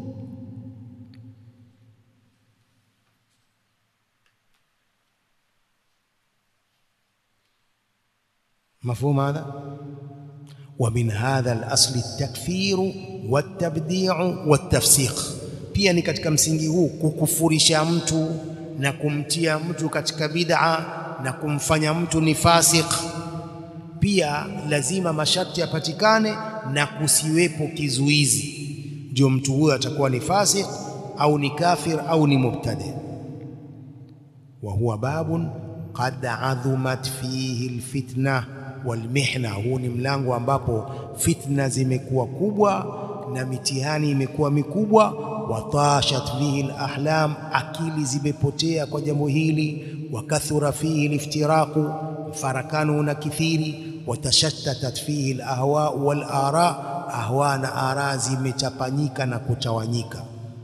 مفهوم هذا؟ ومن هذا الأصل التكفير والتبديع والتفسيق، pia ni katika msingi huu kukufurisha mtu na kumtia mtu katika bid'a na kumfanya mtu ni fasik. Pia lazima masharti yapatikane na kusiwepo kizuizi, ndio mtu huyo atakuwa ni fasik au ni kafir au ni mubtadi. Wa huwa babun qad adhumat fihi alfitna walmihna, huu ni mlango ambapo fitna zimekuwa kubwa na mitihani imekuwa mikubwa. Watashat fihi alahlam, akili zimepotea kwa jambo hili. Wakathura fihi aliftiraqu, farakanu na kithiri. Watashattatat fihi alahwa walara, ahwa na ara zimechapanyika na kutawanyika.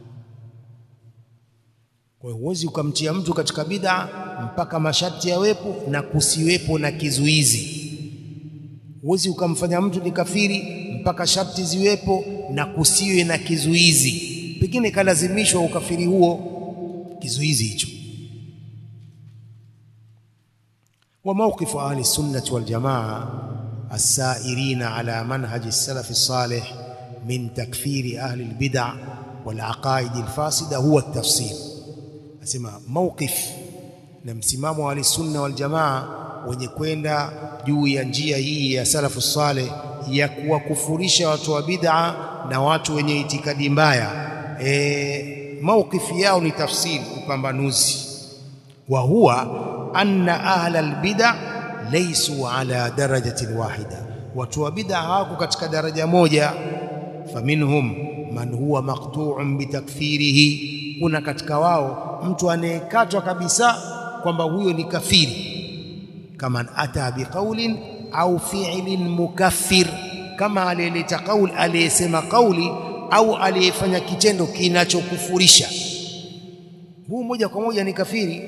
Kwa hiyo huwezi ukamtia mtu katika bid'a mpaka masharti yawepo na kusiwepo na kizuizi. Huwezi ukamfanya mtu ni kafiri mpaka sharti ziwepo na kusiwe na kizuizi. Pengine kalazimishwa ukafiri huo, kizuizi hicho. وموقف أهل السنة والجماعة السائرين على منهج السلف الصالح من تكفير أهل البدع والعقائد الفاسدة هو التفصيل. أسمى موقف نمسمام أهل السنة والجماعة wenye kwenda juu ya njia hii ya salafu saleh ya kuwakufurisha watu wa bid'a na watu wenye itikadi mbaya, maukifi yao ni tafsiri, upambanuzi. Wa huwa anna ahla albid'a laysu ala darajatin wahida, watu wa bid'a hawako katika daraja moja. Faminhum man huwa maqtu'un bitakfirihi, kuna katika wao mtu anayekatwa kabisa kwamba huyo ni kafiri. Kama ata biqaulin au fi'lin mukaffir, kama aliyeleta kauli, aliyesema kauli au aliyefanya kitendo kinachokufurisha, huu moja kwa moja ni kafiri.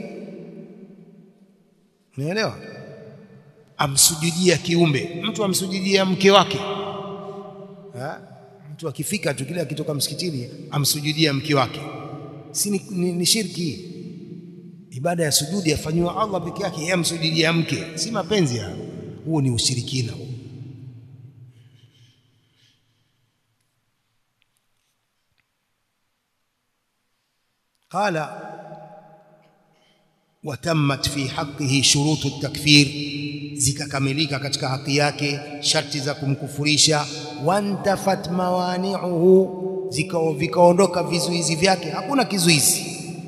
Unaelewa? Amsujudia kiumbe, mtu amsujudia mke wake, mtu akifika tu kile akitoka msikitini amsujudia mke wake, si ni shirki? Ibada ya sujudi yafanywa Allah peke yake, yeye amsujudia mke, si mapenzi hayo, huo ni ushirikina huo. قال وتمت في حقه شروط التكفير, zikakamilika katika haki yake sharti za kumkufurisha. Wantafat mawani'uhu, vikaondoka vizuizi vyake, hakuna kizuizi.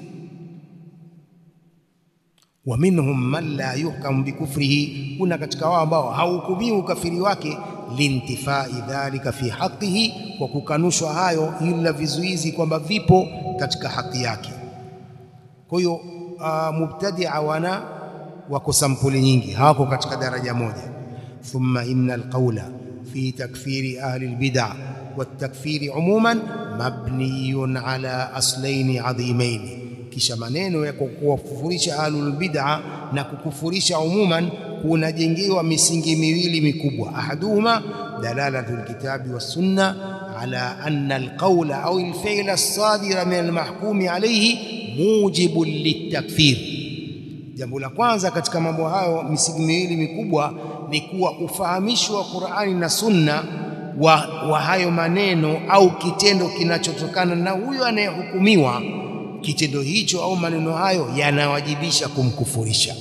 Wa minhum man la yuhkam bikufrihi, kuna katika wao ambao hauhukumiwi ukafiri wake, lintifai dhalika fi haqqihi, kwa kukanushwa hayo ila vizuizi kwamba vipo katika haki yake. Kwa hiyo mubtadi'a wana wako sampuli nyingi, hawako katika daraja moja. Thumma innal qawla fi takfiri ahli albid'a watakfiri umuman mabniyun ala aslaini adhimain, kisha maneno ya kukufurisha ahlul bid'a na kukufurisha umuman kunajengewa misingi miwili mikubwa. Ahaduhuma dalalatul kitabi was sunna ala anna alqawla au alfi'la as-sadira min almahkumi alayhi mujibun litakfir. Jambo la kwanza katika mambo hayo, misingi miwili mikubwa, ni kuwa ufahamishwa wa Qur'ani na Sunna wa hayo maneno au kitendo kinachotokana na huyo anayehukumiwa, kitendo hicho au maneno hayo yanawajibisha kumkufurisha.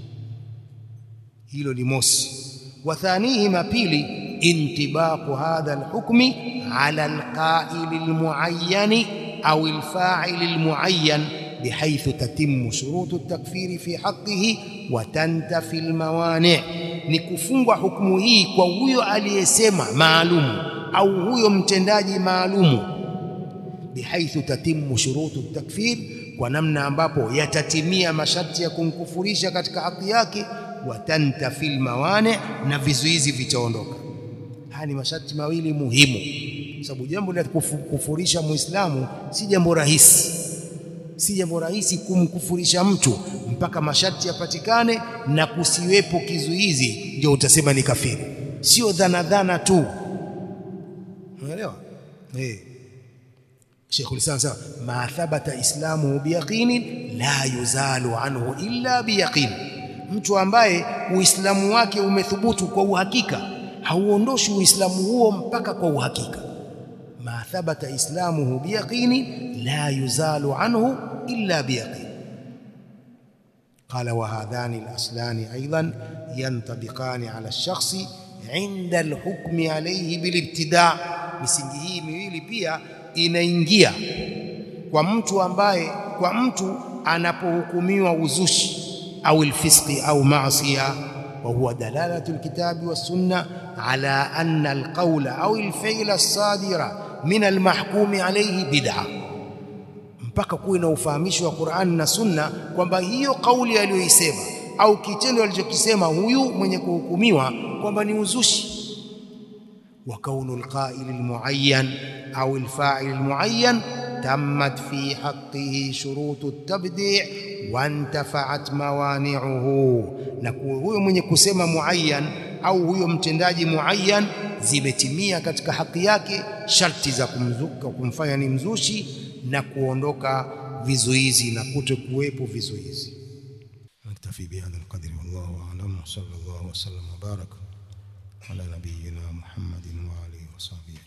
Hilo ni mosi. Wa thanihima, pili, intibaqu hadha alhukmi ala alqa'il almuayyan au alfa'il almuayyan bihaythu tatimmu shurutu at-takfiri fi haqqihi wa tantafi almawani', ni kufungwa hukumu hii kwa huyo aliyesema maalumu au huyo mtendaji maalumu, bihaythu tatimmu shurutu at-takfir, kwa namna ambapo yatatimia masharti ya kumkufurisha katika haki yake, wa tantafi almawani', na vizuizi vitaondoka. Haya ni masharti mawili muhimu, sababu jambo la kufurisha Muislamu si jambo rahisi. Si jambo rahisi kumkufurisha mtu mpaka masharti yapatikane na kusiwepo kizuizi ndio utasema ni kafiri. Sio dhana tu. Unaelewa? Sheikh Ulislam sasa, ma thabata islamu biyaqin la yuzalu anhu illa biyaqin, mtu ambaye uislamu wake umethubutu kwa uhakika, hauondoshi uislamu huo mpaka kwa uhakika. ما ثبت إسلامه بيقين لا يزال عنه إلا بيقين. قال وهذان الأصلان أيضا ينطبقان على الشخص عند الحكم عليه بالابتداع. misingi hii miwili pia inaingia kwa mtu ambaye, kwa mtu anapohukumiwa uzushi au alfisqi au maasiya, wa huwa dalalatu alkitabi was sunna ala anna alqawla au alfi'la as-sadira min almahkumi alayhi bid'a, mpaka kuwe na ufahamisho wa Qur'an na Sunna kwamba hiyo kauli aliyoisema au kitendo alichokisema huyu mwenye kuhukumiwa kwamba ni uzushi. Wa kaunu alqa'il almuayyan au alfa'il almuayyan tammat fi haqqihi shurutu at-tabdi' wa intafa'at mawani'uhu, na huyo mwenye kusema muayyan au huyo mtendaji muayyan zimetimia katika haki yake sharti za kumfanya ni mzushi na kuondoka vizuizi na kutokuwepo vizuizi. نكتفي بهذا القدر والله أعلم. صلى الله وسلم وبارك على نبينا محمد وآله وصحبه.